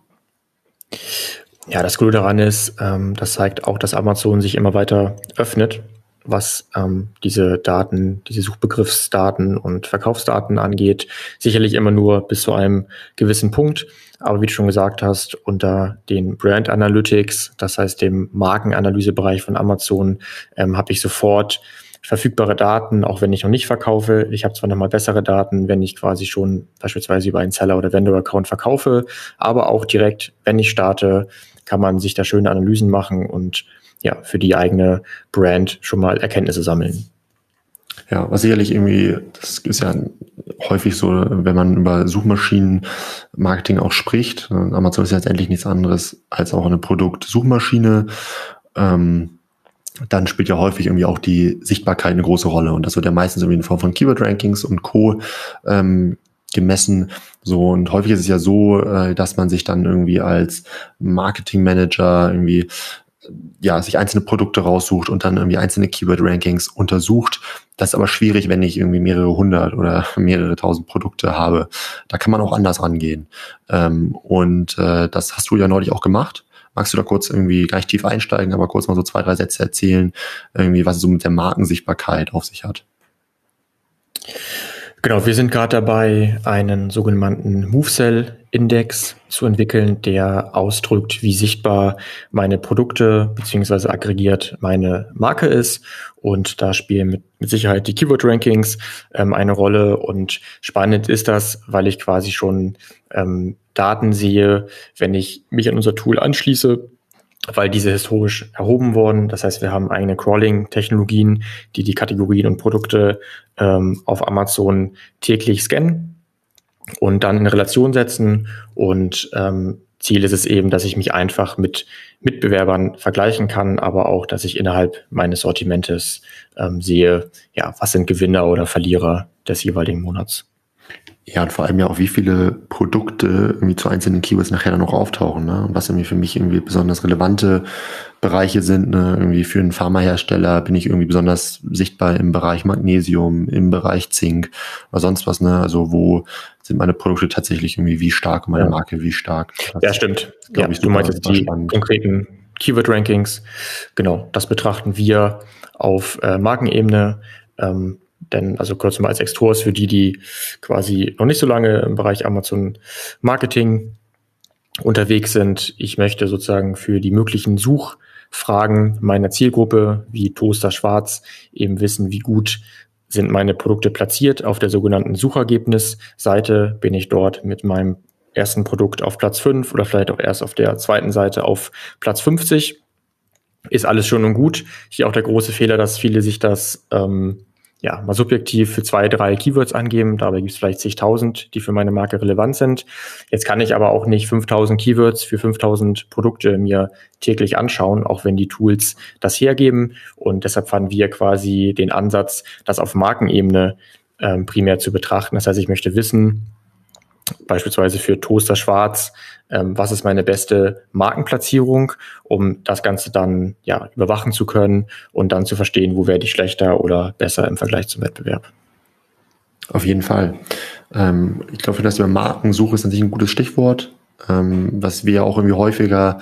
Ja, das Gute daran ist, ähm, das zeigt auch, dass Amazon sich immer weiter öffnet, was ähm, diese Daten, diese Suchbegriffsdaten und Verkaufsdaten angeht. Sicherlich immer nur bis zu einem gewissen Punkt. Aber wie du schon gesagt hast, unter den Brand Analytics, das heißt dem Markenanalysebereich von Amazon, ähm, habe ich sofort verfügbare Daten, auch wenn ich noch nicht verkaufe. Ich habe zwar nochmal bessere Daten, wenn ich quasi schon beispielsweise über einen Seller- oder Vendor-Account verkaufe, aber auch direkt, wenn ich starte, kann man sich da schöne Analysen machen und ja, für die eigene Brand schon mal Erkenntnisse sammeln. Ja, was sicherlich irgendwie, das ist ja häufig so, wenn man über Suchmaschinenmarketing auch spricht. Amazon ist ja letztendlich nichts anderes als auch eine Produktsuchmaschine. Ähm, dann spielt ja häufig irgendwie auch die Sichtbarkeit eine große Rolle. Und das wird ja meistens irgendwie in Form von Keyword-Rankings und Co. Ähm, gemessen. So, und häufig ist es ja so, äh, dass man sich dann irgendwie als Marketing-Manager irgendwie ja, sich einzelne Produkte raussucht und dann irgendwie einzelne Keyword-Rankings untersucht. Das ist aber schwierig, wenn ich irgendwie mehrere hundert oder mehrere tausend Produkte habe. Da kann man auch anders rangehen. Ähm, und äh, das hast du ja neulich auch gemacht. Magst du da kurz irgendwie gar nicht tief einsteigen, aber kurz mal so zwei, drei Sätze erzählen, irgendwie, was es so mit der Markensichtbarkeit auf sich hat? Genau, wir sind gerade dabei, einen sogenannten MoveSell-Index zu entwickeln, der ausdrückt, wie sichtbar meine Produkte beziehungsweise aggregiert meine Marke ist. Und da spielen mit, mit Sicherheit die Keyword-Rankings ähm, eine Rolle. Und spannend ist das, weil ich quasi schon ähm, Daten sehe, wenn ich mich an unser Tool anschließe, weil diese historisch erhoben wurden. Das heißt, wir haben eigene Crawling-Technologien, die die Kategorien und Produkte ähm, auf Amazon täglich scannen. und dann in Relation setzen. Und ähm, Ziel ist es eben, dass ich mich einfach mit Mitbewerbern vergleichen kann, aber auch, dass ich innerhalb meines Sortimentes ähm, sehe, ja, was sind Gewinner oder Verlierer des jeweiligen Monats. Ja, und vor allem ja auch, wie viele Produkte irgendwie zu einzelnen Keywords nachher dann noch auftauchen, ne? Und was irgendwie für mich irgendwie besonders relevante Bereiche sind, ne? Irgendwie für einen Pharmahersteller bin ich irgendwie besonders sichtbar im Bereich Magnesium, im Bereich Zink oder sonst was, ne? Also wo sind meine Produkte tatsächlich irgendwie wie stark und meine Ja. Marke wie stark? Das ja, stimmt. Ja, Ja, ich du super, meinst jetzt die spannend. konkreten Keyword-Rankings. Genau, das betrachten wir auf äh, Markenebene. Ähm, denn, also kurz mal als Extors für die, die quasi noch nicht so lange im Bereich Amazon Marketing unterwegs sind. Ich möchte sozusagen für die möglichen Suchfragen meiner Zielgruppe, wie Toaster Schwarz, eben wissen, wie gut sind meine Produkte platziert. Auf der sogenannten Suchergebnisseite bin ich dort mit meinem ersten Produkt auf Platz fünf oder vielleicht auch erst auf der zweiten Seite auf Platz fünfzig. Ist alles schön und gut. Hier auch der große Fehler, dass viele sich das ähm, ja mal subjektiv für zwei, drei Keywords angeben. Dabei gibt es vielleicht zigtausend, die für meine Marke relevant sind. Jetzt kann ich aber auch nicht fünftausend Keywords für fünftausend Produkte mir täglich anschauen, auch wenn die Tools das hergeben. Und deshalb fanden wir quasi den Ansatz, das auf Markenebene ähm, primär zu betrachten. Das heißt, ich möchte wissen, beispielsweise für Toaster Schwarz, ähm, was ist meine beste Markenplatzierung, um das Ganze dann ja überwachen zu können und dann zu verstehen, wo werde ich schlechter oder besser im Vergleich zum Wettbewerb. Auf jeden Fall. Ähm, ich glaube, für das Thema Markensuche ist natürlich ein gutes Stichwort, ähm, was wir auch irgendwie häufiger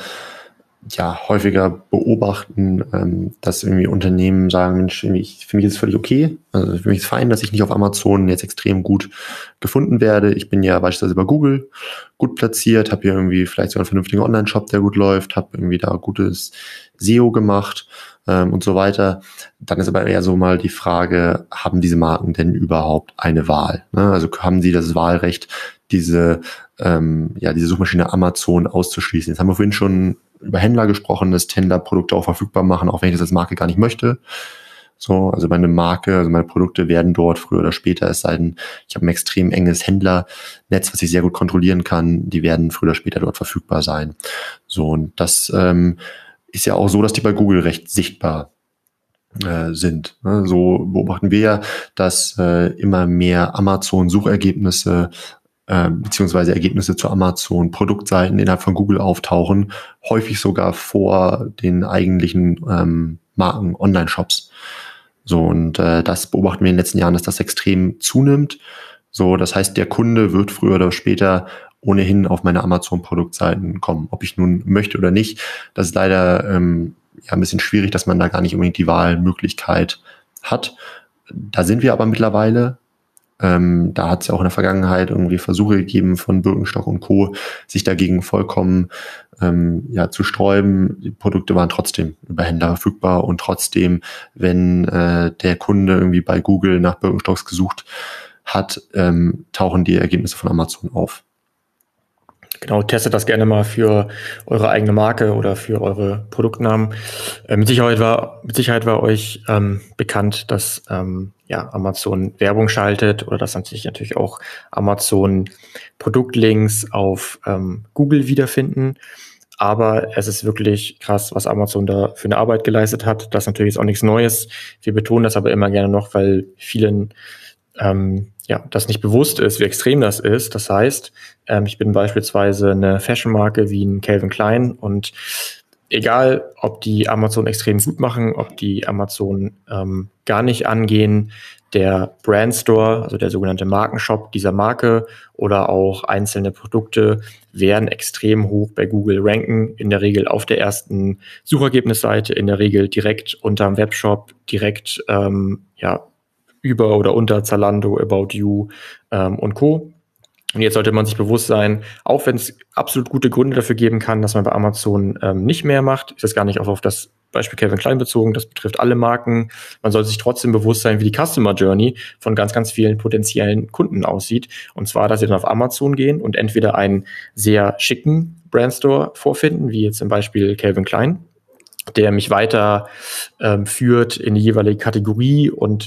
ja, häufiger beobachten, ähm, dass irgendwie Unternehmen sagen, Mensch, ich, für mich ist es völlig okay, also für mich ist es fein, dass ich nicht auf Amazon jetzt extrem gut gefunden werde. Ich bin ja beispielsweise bei Google gut platziert, habe hier irgendwie vielleicht sogar einen vernünftigen Online-Shop, der gut läuft, habe irgendwie da gutes S E O gemacht ähm, und so weiter. Dann ist aber eher so mal die Frage, haben diese Marken denn überhaupt eine Wahl? Ne? Also haben sie das Wahlrecht, diese, ähm, ja, diese Suchmaschine Amazon auszuschließen? Jetzt haben wir vorhin schon über Händler gesprochen, dass Händler Produkte auch verfügbar machen, auch wenn ich das als Marke gar nicht möchte. So, also meine Marke, also meine Produkte werden dort früher oder später, es sei denn, ich habe ein extrem enges Händlernetz, was ich sehr gut kontrollieren kann, die werden früher oder später dort verfügbar sein. So, und das ähm, ist ja auch so, dass die bei Google recht sichtbar äh, sind. So beobachten wir ja, dass äh, immer mehr Amazon-Suchergebnisse beziehungsweise Ergebnisse zu Amazon-Produktseiten innerhalb von Google auftauchen, häufig sogar vor den eigentlichen ähm, Marken-Online-Shops. So, und äh, das beobachten wir in den letzten Jahren, dass das extrem zunimmt. So, das heißt, der Kunde wird früher oder später ohnehin auf meine Amazon-Produktseiten kommen, ob ich nun möchte oder nicht. Das ist leider ähm, ja ein bisschen schwierig, dass man da gar nicht unbedingt die Wahlmöglichkeit hat. Da sind wir aber mittlerweile. Ähm, da hat es ja auch in der Vergangenheit irgendwie Versuche gegeben von Birkenstock und Co., sich dagegen vollkommen ähm, ja, zu sträuben. Die Produkte waren trotzdem über Händler verfügbar und trotzdem, wenn äh, der Kunde irgendwie bei Google nach Birkenstocks gesucht hat, ähm, tauchen die Ergebnisse von Amazon auf. Genau, testet das gerne mal für eure eigene Marke oder für eure Produktnamen. Äh, mit Sicherheit war, mit Sicherheit war euch ähm, bekannt, dass ähm, ja, Amazon Werbung schaltet oder dass natürlich natürlich auch Amazon Produktlinks auf ähm, Google wiederfinden. Aber es ist wirklich krass, was Amazon da für eine Arbeit geleistet hat. Das ist natürlich jetzt auch nichts Neues. Wir betonen das aber immer gerne noch, weil vielen ähm, ja, das nicht bewusst ist, wie extrem das ist. Das heißt, ähm, ich bin beispielsweise eine Fashion-Marke wie ein Calvin Klein und egal, ob die Amazon extrem gut machen, ob die Amazon ähm, gar nicht angehen, der Brand Store, also der sogenannte Markenshop dieser Marke oder auch einzelne Produkte werden extrem hoch bei Google ranken, in der Regel auf der ersten Suchergebnisseite, in der Regel direkt unterm Webshop, direkt ähm, ja über oder unter Zalando, About You ähm, und Co. Und jetzt sollte man sich bewusst sein, auch wenn es absolut gute Gründe dafür geben kann, dass man bei Amazon ähm, nicht mehr macht, ist das gar nicht auch auf das Beispiel Calvin Klein bezogen, das betrifft alle Marken. Man sollte sich trotzdem bewusst sein, wie die Customer Journey von ganz, ganz vielen potenziellen Kunden aussieht. Und zwar, dass sie dann auf Amazon gehen und entweder einen sehr schicken Brandstore vorfinden, wie jetzt zum Beispiel Calvin Klein, der mich weiter ähm, führt in die jeweilige Kategorie und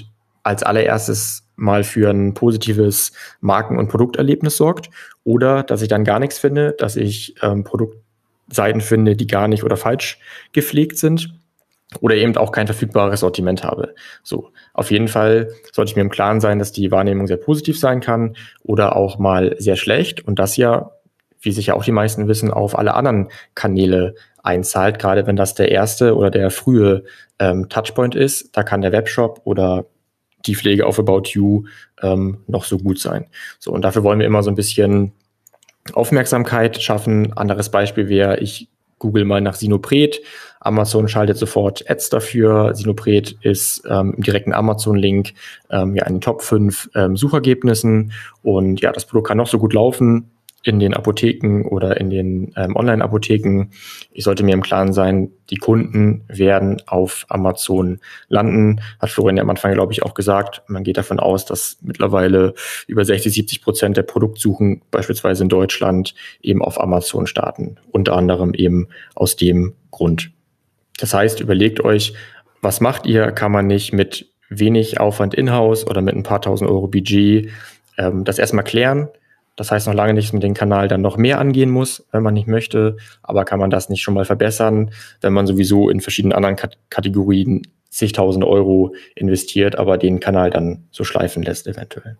als allererstes mal für ein positives Marken- und Produkterlebnis sorgt, oder dass ich dann gar nichts finde, dass ich ähm, Produktseiten finde, die gar nicht oder falsch gepflegt sind, oder eben auch kein verfügbares Sortiment habe. So, auf jeden Fall sollte ich mir im Klaren sein, dass die Wahrnehmung sehr positiv sein kann oder auch mal sehr schlecht, und das ja, wie sicher auch die meisten wissen, auf alle anderen Kanäle einzahlt, gerade wenn das der erste oder der frühe ähm, Touchpoint ist. Da kann der Webshop oder die Pflege auf About You ähm, noch so gut sein. So, und dafür wollen wir immer so ein bisschen Aufmerksamkeit schaffen. Anderes Beispiel wäre, ich google mal nach Sinopret. Amazon schaltet sofort Ads dafür. Sinopret ist ähm, im direkten Amazon-Link ähm, ja in den Top fünf ähm, Suchergebnissen. Und ja, das Produkt kann noch so gut laufen in den Apotheken oder in den ähm, Online-Apotheken. Ich sollte mir im Klaren sein, die Kunden werden auf Amazon landen. Hat Florian am Anfang, glaube ich, auch gesagt. Man geht davon aus, dass mittlerweile über sechzig, siebzig Prozent der Produktsuchen beispielsweise in Deutschland eben auf Amazon starten. Unter anderem eben aus dem Grund. Das heißt, überlegt euch, was macht ihr? Kann man nicht mit wenig Aufwand in-house oder mit ein paar tausend Euro Budget ähm, das erstmal klären? Das heißt noch lange nicht, dass man den Kanal dann noch mehr angehen muss, wenn man nicht möchte. Aber kann man das nicht schon mal verbessern, wenn man sowieso in verschiedenen anderen Kat- Kategorien zigtausend Euro investiert, aber den Kanal dann so schleifen lässt eventuell?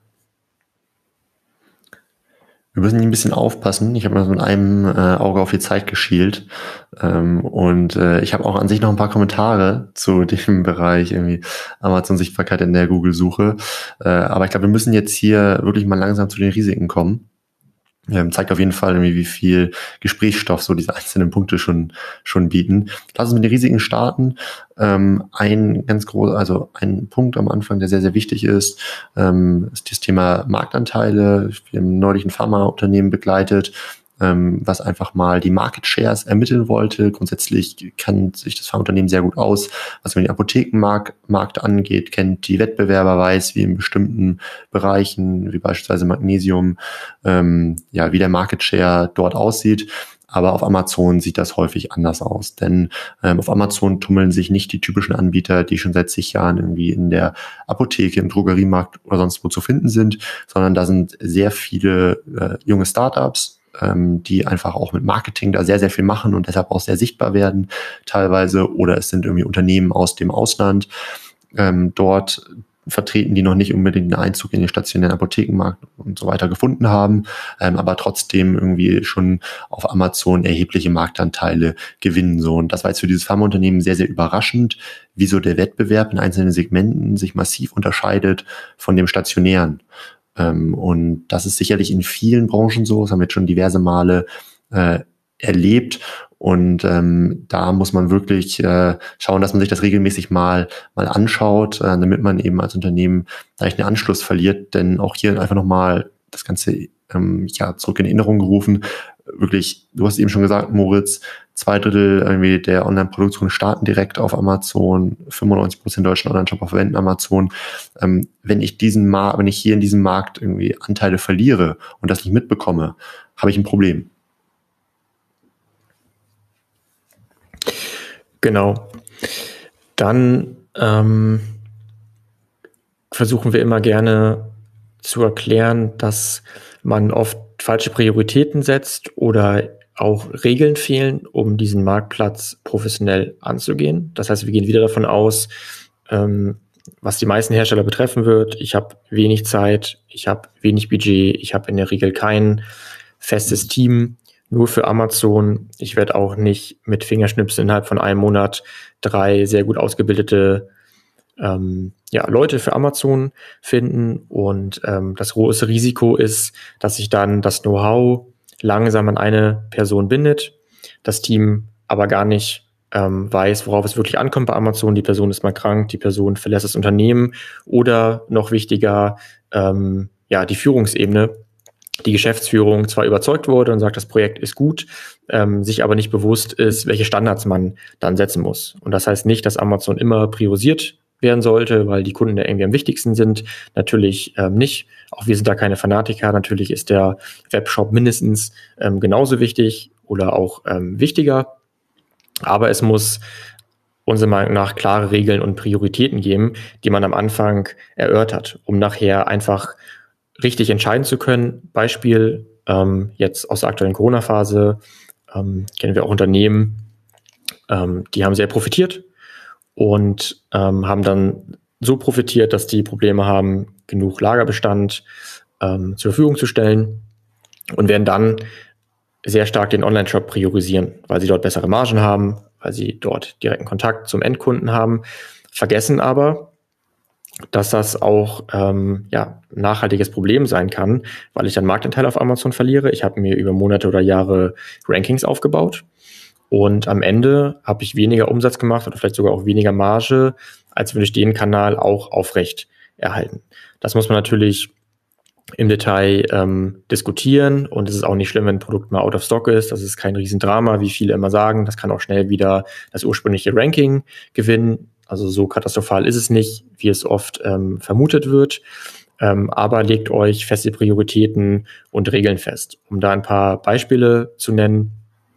Wir müssen ein bisschen aufpassen. Ich habe mal so mit einem äh, Auge auf die Zeit geschielt. Ähm, und äh, ich habe auch an sich noch ein paar Kommentare zu dem Bereich irgendwie Amazon-Sichtbarkeit in der Google-Suche. Äh, aber ich glaube, wir müssen jetzt hier wirklich mal langsam zu den Risiken kommen. Ähm, zeigt auf jeden Fall irgendwie, wie viel Gesprächsstoff so diese einzelnen Punkte schon schon bieten. Lass uns mit den Risiken starten. Ähm, ein ganz groß, also ein Punkt am Anfang, der sehr, sehr wichtig ist, ähm, ist das Thema Marktanteile. Wir haben neulich ein Pharmaunternehmen begleitet, ähm, was einfach mal die Market Shares ermitteln wollte. Grundsätzlich kennt sich das Pharmaunternehmen sehr gut aus, was den Apothekenmarkt Markt angeht, kennt die Wettbewerber, weiß, wie in bestimmten Bereichen, wie beispielsweise Magnesium, ähm, ja, wie der Market Share dort aussieht. Aber auf Amazon sieht das häufig anders aus, denn ähm, auf Amazon tummeln sich nicht die typischen Anbieter, die schon seit zig Jahren irgendwie in der Apotheke, im Drogeriemarkt oder sonst wo zu finden sind, sondern da sind sehr viele äh, junge Startups, ähm, die einfach auch mit Marketing da sehr, sehr viel machen und deshalb auch sehr sichtbar werden teilweise, oder es sind irgendwie Unternehmen aus dem Ausland, ähm, dort vertreten, die noch nicht unbedingt einen Einzug in den stationären Apothekenmarkt und so weiter gefunden haben, ähm, aber trotzdem irgendwie schon auf Amazon erhebliche Marktanteile gewinnen. So. Und das war jetzt für dieses Pharmaunternehmen sehr, sehr überraschend, wieso der Wettbewerb in einzelnen Segmenten sich massiv unterscheidet von dem stationären. Ähm, und das ist sicherlich in vielen Branchen so, das haben wir jetzt schon diverse Male äh, erlebt. Und ähm, da muss man wirklich äh, schauen, dass man sich das regelmäßig mal mal anschaut, äh, damit man eben als Unternehmen da nicht den Anschluss verliert. Denn auch hier einfach nochmal das Ganze ähm, ja zurück in Erinnerung gerufen. Wirklich, du hast eben schon gesagt, Moritz, zwei Drittel irgendwie der Online-Produktion starten direkt auf Amazon, fünfundneunzig Prozent deutschen Online-Shop verwenden Amazon. Ähm, wenn ich diesen Markt, wenn ich hier in diesem Markt irgendwie Anteile verliere und das nicht mitbekomme, habe ich ein Problem. Genau. Dann ähm, versuchen wir immer gerne zu erklären, dass man oft falsche Prioritäten setzt oder auch Regeln fehlen, um diesen Marktplatz professionell anzugehen. Das heißt, wir gehen wieder davon aus, ähm, was die meisten Hersteller betreffen wird. Ich habe wenig Zeit, ich habe wenig Budget, ich habe in der Regel kein festes Team. Nur für Amazon. Ich werde auch nicht mit Fingerschnipsen innerhalb von einem Monat drei sehr gut ausgebildete ähm, ja, Leute für Amazon finden. Und ähm, das große Risiko ist, dass sich dann das Know-how langsam an eine Person bindet, das Team aber gar nicht ähm, weiß, worauf es wirklich ankommt bei Amazon. Die Person ist mal krank, die Person verlässt das Unternehmen oder noch wichtiger, ähm, ja, die Führungsebene, die Geschäftsführung zwar überzeugt wurde und sagt, das Projekt ist gut, ähm, sich aber nicht bewusst ist, welche Standards man dann setzen muss. Und das heißt nicht, dass Amazon immer priorisiert werden sollte, weil die Kunden ja irgendwie am wichtigsten sind. Natürlich ähm, nicht. Auch wir sind da keine Fanatiker. Natürlich ist der Webshop mindestens ähm, genauso wichtig oder auch ähm, wichtiger. Aber es muss unserer Meinung nach klare Regeln und Prioritäten geben, die man am Anfang erörtert, um nachher einfach richtig entscheiden zu können. Beispiel ähm, jetzt aus der aktuellen Corona-Phase ähm, kennen wir auch Unternehmen, ähm, die haben sehr profitiert und ähm, haben dann so profitiert, dass die Probleme haben, genug Lagerbestand ähm, zur Verfügung zu stellen und werden dann sehr stark den Online-Shop priorisieren, weil sie dort bessere Margen haben, weil sie dort direkten Kontakt zum Endkunden haben, vergessen aber, dass das auch ähm, ja, ein nachhaltiges Problem sein kann, weil ich dann Marktanteil auf Amazon verliere. Ich habe mir über Monate oder Jahre Rankings aufgebaut und am Ende habe ich weniger Umsatz gemacht oder vielleicht sogar auch weniger Marge, als würde ich den Kanal auch aufrecht erhalten. Das muss man natürlich im Detail ähm, diskutieren und es ist auch nicht schlimm, wenn ein Produkt mal out of stock ist. Das ist kein Riesendrama, wie viele immer sagen. Das kann auch schnell wieder das ursprüngliche Ranking gewinnen. Also so katastrophal ist es nicht, wie es oft ähm, vermutet wird. Ähm, aber legt euch feste Prioritäten und Regeln fest. Um da ein paar Beispiele zu nennen.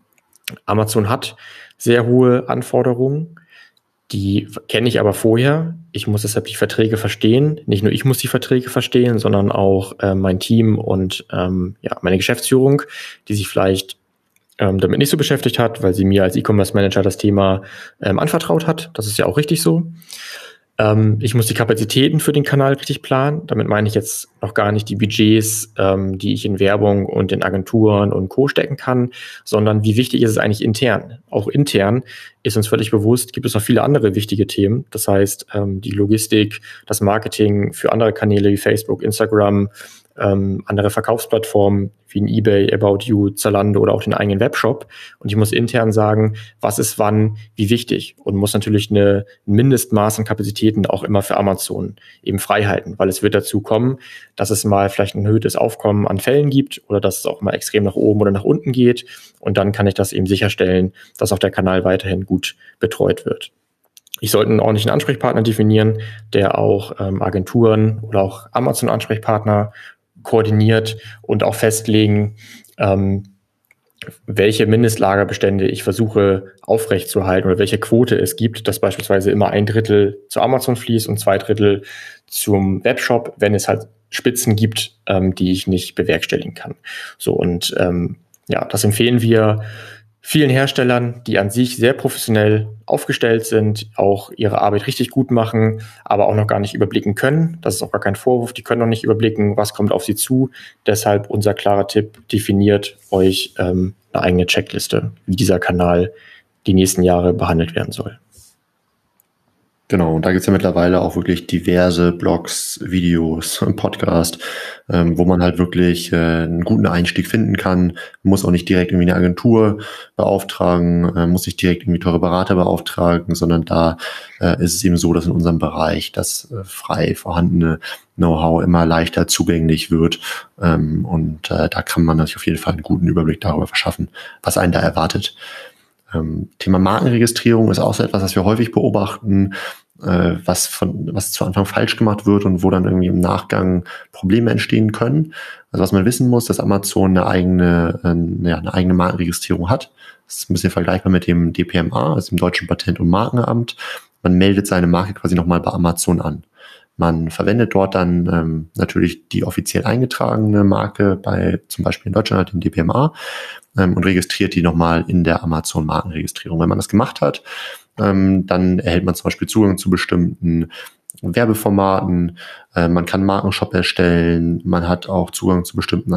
Amazon hat sehr hohe Anforderungen. Die kenne ich aber vorher. Ich muss deshalb die Verträge verstehen. Nicht nur ich muss die Verträge verstehen, sondern auch äh, mein Team und ähm, ja, meine Geschäftsführung, die sich vielleicht ähm, damit nicht so beschäftigt hat, weil sie mir als E-Commerce-Manager das Thema ähm, anvertraut hat. Das ist ja auch richtig so. Ähm, ich muss die Kapazitäten für den Kanal richtig planen. Damit meine ich jetzt noch gar nicht die Budgets, ähm, die ich in Werbung und in Agenturen und Co. stecken kann, sondern wie wichtig ist es eigentlich intern? Auch intern ist uns völlig bewusst, gibt es noch viele andere wichtige Themen. Das heißt, ähm, die Logistik, das Marketing für andere Kanäle wie Facebook, Instagram, ähm, andere Verkaufsplattformen wie ein eBay, About You, Zalando oder auch den eigenen Webshop. Und ich muss intern sagen, was ist wann, wie wichtig und muss natürlich eine, ein Mindestmaß an Kapazitäten auch immer für Amazon eben frei halten, weil es wird dazu kommen, dass es mal vielleicht ein erhöhtes Aufkommen an Fällen gibt oder dass es auch mal extrem nach oben oder nach unten geht. Und dann kann ich das eben sicherstellen, dass auch der Kanal weiterhin gut betreut wird. Ich sollte einen ordentlichen Ansprechpartner definieren, der auch ähm, Agenturen oder auch Amazon-Ansprechpartner koordiniert und auch festlegen, ähm, welche Mindestlagerbestände ich versuche aufrechtzuerhalten oder welche Quote es gibt, dass beispielsweise immer ein Drittel zu Amazon fließt und zwei Drittel zum Webshop, wenn es halt Spitzen gibt, ähm, die ich nicht bewerkstelligen kann. So und ähm, ja, das empfehlen wir vielen Herstellern, die an sich sehr professionell aufgestellt sind, auch ihre Arbeit richtig gut machen, aber auch noch gar nicht überblicken können. Das ist auch gar kein Vorwurf. Die können noch nicht überblicken, was kommt auf sie zu. Deshalb unser klarer Tipp, definiert euch ähm, eine eigene Checkliste, wie dieser Kanal die nächsten Jahre behandelt werden soll. Genau, und da gibt es ja mittlerweile auch wirklich diverse Blogs, Videos, Podcast, ähm, wo man halt wirklich äh, einen guten Einstieg finden kann. Man muss auch nicht direkt irgendwie eine Agentur beauftragen, äh, muss nicht direkt irgendwie teure Berater beauftragen, sondern da äh, ist es eben so, dass in unserem Bereich das äh, frei vorhandene Know-how immer leichter zugänglich wird. Ähm, und äh, da kann man sich auf jeden Fall einen guten Überblick darüber verschaffen, was einen da erwartet. Ähm, Thema Markenregistrierung ist auch so etwas, was wir häufig beobachten, äh, was von was zu Anfang falsch gemacht wird und wo dann irgendwie im Nachgang Probleme entstehen können. Also was man wissen muss, dass Amazon eine eigene, äh, ja, eine eigene Markenregistrierung hat. Das ist ein bisschen vergleichbar mit dem D P M A, also dem Deutschen Patent- und Markenamt. Man meldet seine Marke quasi nochmal bei Amazon an. Man verwendet dort dann ähm, natürlich die offiziell eingetragene Marke bei zum Beispiel in Deutschland halt den D P M A ähm, und registriert die nochmal in der Amazon-Markenregistrierung. Wenn man das gemacht hat, ähm, dann erhält man zum Beispiel Zugang zu bestimmten Werbeformaten, äh, man kann Markenshop erstellen, man hat auch Zugang zu bestimmten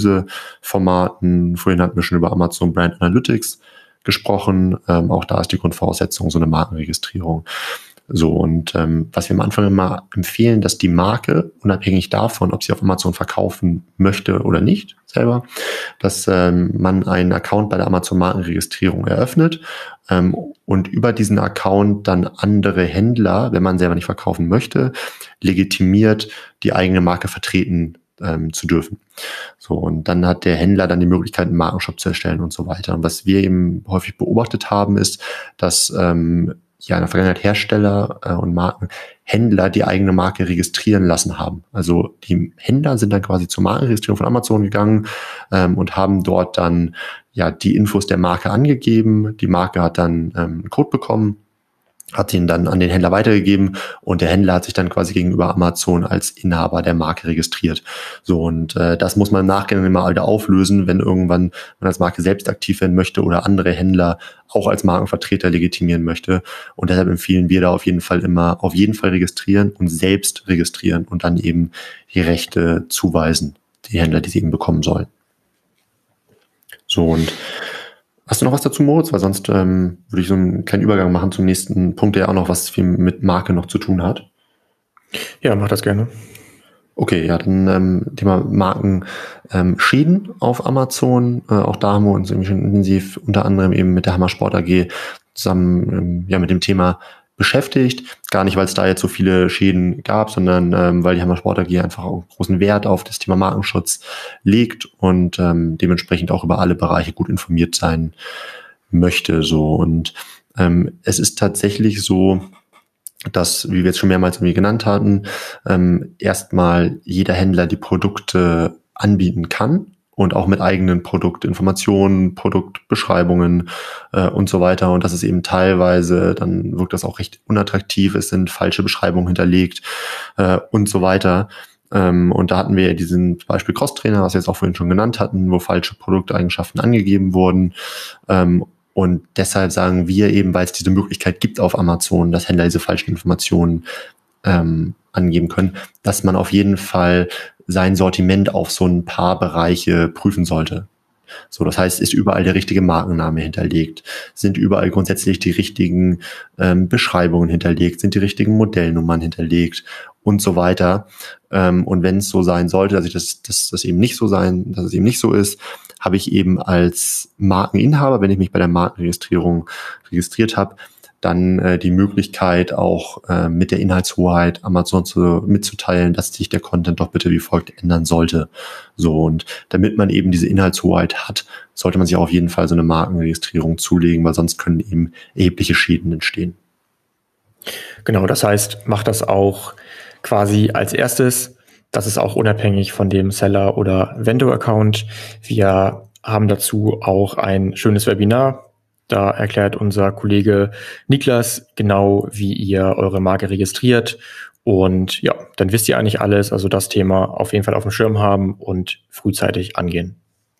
Analyseformaten. Vorhin hatten wir schon über Amazon Brand Analytics gesprochen. Ähm, auch da ist die Grundvoraussetzung so eine Markenregistrierung. So, und ähm, was wir am Anfang immer empfehlen, dass die Marke, unabhängig davon, ob sie auf Amazon verkaufen möchte oder nicht selber, dass ähm, man einen Account bei der Amazon-Markenregistrierung eröffnet ähm, und über diesen Account dann andere Händler, wenn man selber nicht verkaufen möchte, legitimiert, die eigene Marke vertreten ähm, zu dürfen. So, und dann hat der Händler dann die Möglichkeit, einen Markenshop zu erstellen und so weiter. Und was wir eben häufig beobachtet haben, ist, dass ähm, ja in der Vergangenheit Hersteller äh, und Marken, Händler die eigene Marke registrieren lassen haben. Also die Händler sind dann quasi zur Markenregistrierung von Amazon gegangen ähm, und haben dort dann ja die Infos der Marke angegeben. Die Marke hat dann ähm, einen Code bekommen hat ihn dann an den Händler weitergegeben und der Händler hat sich dann quasi gegenüber Amazon als Inhaber der Marke registriert. So, und äh, das muss man im Nachgang immer wieder auflösen, wenn irgendwann man als Marke selbst aktiv werden möchte oder andere Händler auch als Markenvertreter legitimieren möchte. Und deshalb empfehlen wir da auf jeden Fall immer, auf jeden Fall registrieren und selbst registrieren und dann eben die Rechte zuweisen, die Händler, die sie eben bekommen sollen. So, und hast du noch was dazu, Moritz? Weil sonst ähm, würde ich so einen kleinen Übergang machen zum nächsten Punkt, der ja auch noch was viel mit Marke noch zu tun hat. Ja, mach das gerne. Okay, ja, dann ähm, Thema Markenschäden ähm, auf Amazon. Äh, auch da haben wir uns irgendwie schon intensiv unter anderem eben mit der Hammer Sport A G zusammen ähm, ja mit dem Thema beschäftigt. Gar nicht, weil es da jetzt so viele Schäden gab, sondern ähm, weil die Hammer Sport A G einfach auch großen Wert auf das Thema Markenschutz legt und ähm, dementsprechend auch über alle Bereiche gut informiert sein möchte. So, und ähm, es ist tatsächlich so, dass, wie wir jetzt schon mehrmals irgendwie genannt hatten, ähm, erstmal jeder Händler die Produkte anbieten kann und auch mit eigenen Produktinformationen, Produktbeschreibungen äh, und so weiter. Und das ist eben teilweise, dann wirkt das auch recht unattraktiv, es sind falsche Beschreibungen hinterlegt äh, und so weiter. Ähm, und da hatten wir ja diesen Beispiel Crosstrainer, was wir jetzt auch vorhin schon genannt hatten, wo falsche Produkteigenschaften angegeben wurden. Ähm, und deshalb sagen wir eben, weil es diese Möglichkeit gibt auf Amazon, dass Händler diese falschen Informationen ähm, angeben können, dass man auf jeden Fall sein Sortiment auf so ein paar Bereiche prüfen sollte. So, das heißt, ist überall der richtige Markenname hinterlegt? Sind überall grundsätzlich die richtigen ähm, Beschreibungen hinterlegt? Sind die richtigen Modellnummern hinterlegt? Und so weiter. Ähm, und wenn es so sein sollte, dass ich das, dass das eben nicht so sein, dass es eben nicht so ist, habe ich eben als Markeninhaber, wenn ich mich bei der Markenregistrierung registriert habe, dann äh, die Möglichkeit auch äh, mit der Inhaltshoheit Amazon zu, mitzuteilen, dass sich der Content doch bitte wie folgt ändern sollte. So, und damit man eben diese Inhaltshoheit hat, sollte man sich auch auf jeden Fall so eine Markenregistrierung zulegen, weil sonst können eben erhebliche Schäden entstehen. Genau, das heißt, macht das auch quasi als erstes. Das ist auch unabhängig von dem Seller- oder Vendor-Account. Wir haben dazu auch ein schönes Webinar. Da erklärt unser Kollege Niklas genau, wie ihr eure Marke registriert. Und ja, dann wisst ihr eigentlich alles. Also das Thema auf jeden Fall auf dem Schirm haben und frühzeitig angehen.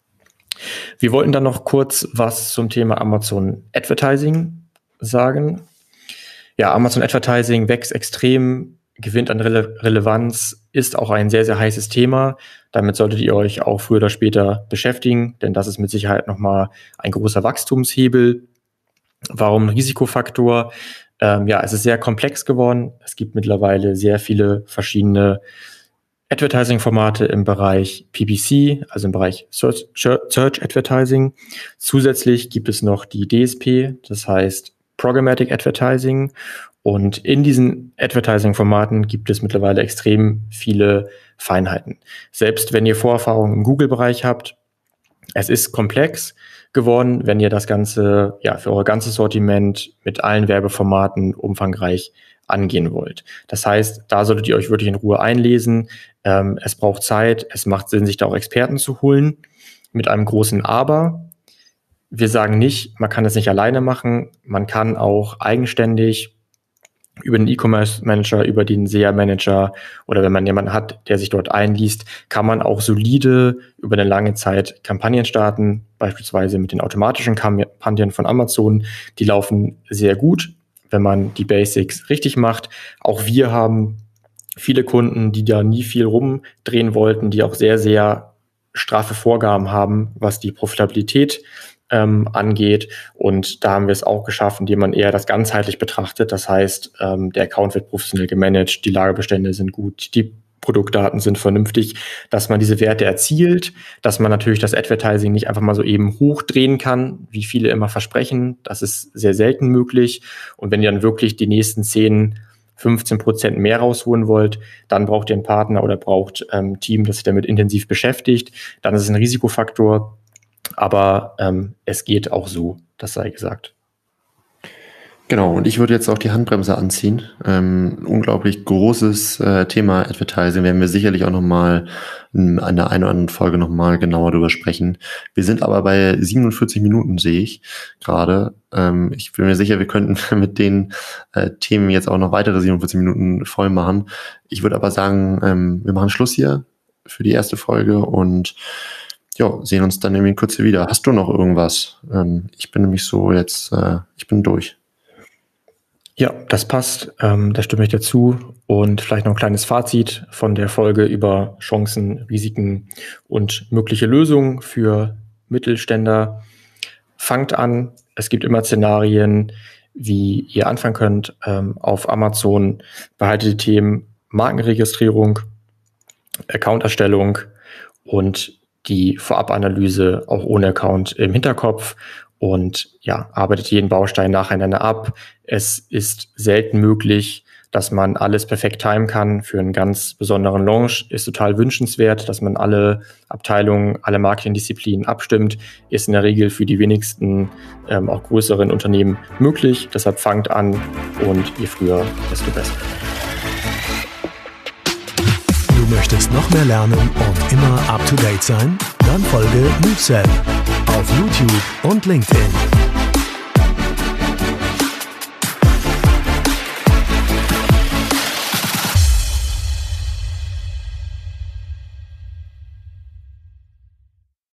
Wir wollten dann noch kurz was zum Thema Amazon Advertising sagen. Ja, Amazon Advertising wächst extrem, gewinnt an Rele- Relevanz, ist auch ein sehr, sehr heißes Thema. Damit solltet ihr euch auch früher oder später beschäftigen, denn das ist mit Sicherheit nochmal ein großer Wachstumshebel. Warum Risikofaktor? Ähm, ja, es ist sehr komplex geworden. Es gibt mittlerweile sehr viele verschiedene Advertising-Formate im Bereich P P C, also im Bereich Search, Search Advertising. Zusätzlich gibt es noch die D S P, das heißt Programmatic Advertising. Und in diesen Advertising-Formaten gibt es mittlerweile extrem viele Feinheiten. Selbst wenn ihr Vorerfahrungen im Google-Bereich habt, es ist komplex geworden, wenn ihr das Ganze ja für euer ganzes Sortiment mit allen Werbeformaten umfangreich angehen wollt. Das heißt, da solltet ihr euch wirklich in Ruhe einlesen. Ähm, es braucht Zeit, es macht Sinn, sich da auch Experten zu holen, mit einem großen Aber. Wir sagen nicht, man kann es nicht alleine machen, man kann auch eigenständig über den E-Commerce-Manager, über den S E A-Manager oder wenn man jemanden hat, der sich dort einliest, kann man auch solide über eine lange Zeit Kampagnen starten, beispielsweise mit den automatischen Kampagnen von Amazon. Die laufen sehr gut, wenn man die Basics richtig macht. Auch wir haben viele Kunden, die da nie viel rumdrehen wollten, die auch sehr, sehr straffe Vorgaben haben, was die Profitabilität Ähm, angeht. Und da haben wir es auch geschafft, indem man eher das ganzheitlich betrachtet. Das heißt, ähm, der Account wird professionell gemanagt, die Lagerbestände sind gut, die Produktdaten sind vernünftig, dass man diese Werte erzielt, dass man natürlich das Advertising nicht einfach mal so eben hochdrehen kann, wie viele immer versprechen. Das ist sehr selten möglich. Und wenn ihr dann wirklich die nächsten zehn, fünfzehn Prozent mehr rausholen wollt, dann braucht ihr einen Partner oder braucht ähm, ein Team, das sich damit intensiv beschäftigt. Dann ist es ein Risikofaktor. Aber ähm, es geht auch so, das sei gesagt. Genau, und ich würde jetzt auch die Handbremse anziehen. Ähm, unglaublich großes äh, Thema Advertising, werden wir sicherlich auch nochmal in einer einen oder anderen Folge nochmal genauer drüber sprechen. Wir sind aber bei siebenundvierzig Minuten, sehe ich gerade. Ähm, ich bin mir sicher, wir könnten mit den äh, Themen jetzt auch noch weitere siebenundvierzig Minuten voll machen. Ich würde aber sagen, ähm, wir machen Schluss hier für die erste Folge und ja, sehen uns dann irgendwie in Kürze wieder. Hast du noch irgendwas? Ähm, ich bin nämlich so jetzt, äh, ich bin durch. Ja, das passt. Ähm, da stimme ich dazu. Und vielleicht noch ein kleines Fazit von der Folge über Chancen, Risiken und mögliche Lösungen für Mittelständler. Fangt an. Es gibt immer Szenarien, wie ihr anfangen könnt. Ähm, auf Amazon behaltet die Themen Markenregistrierung, Accounterstellung und die Vorabanalyse auch ohne Account im Hinterkopf. Und ja, arbeitet jeden Baustein nacheinander ab. Es ist selten möglich, dass man alles perfekt timen kann für einen ganz besonderen Launch. Ist total wünschenswert, dass man alle Abteilungen, alle Marketingdisziplinen abstimmt. Ist in der Regel für die wenigsten, ähm, auch größeren Unternehmen möglich. Deshalb fangt an und je früher, desto besser. Du möchtest noch mehr lernen und immer up to date sein? Dann folge MoveSell auf YouTube und LinkedIn.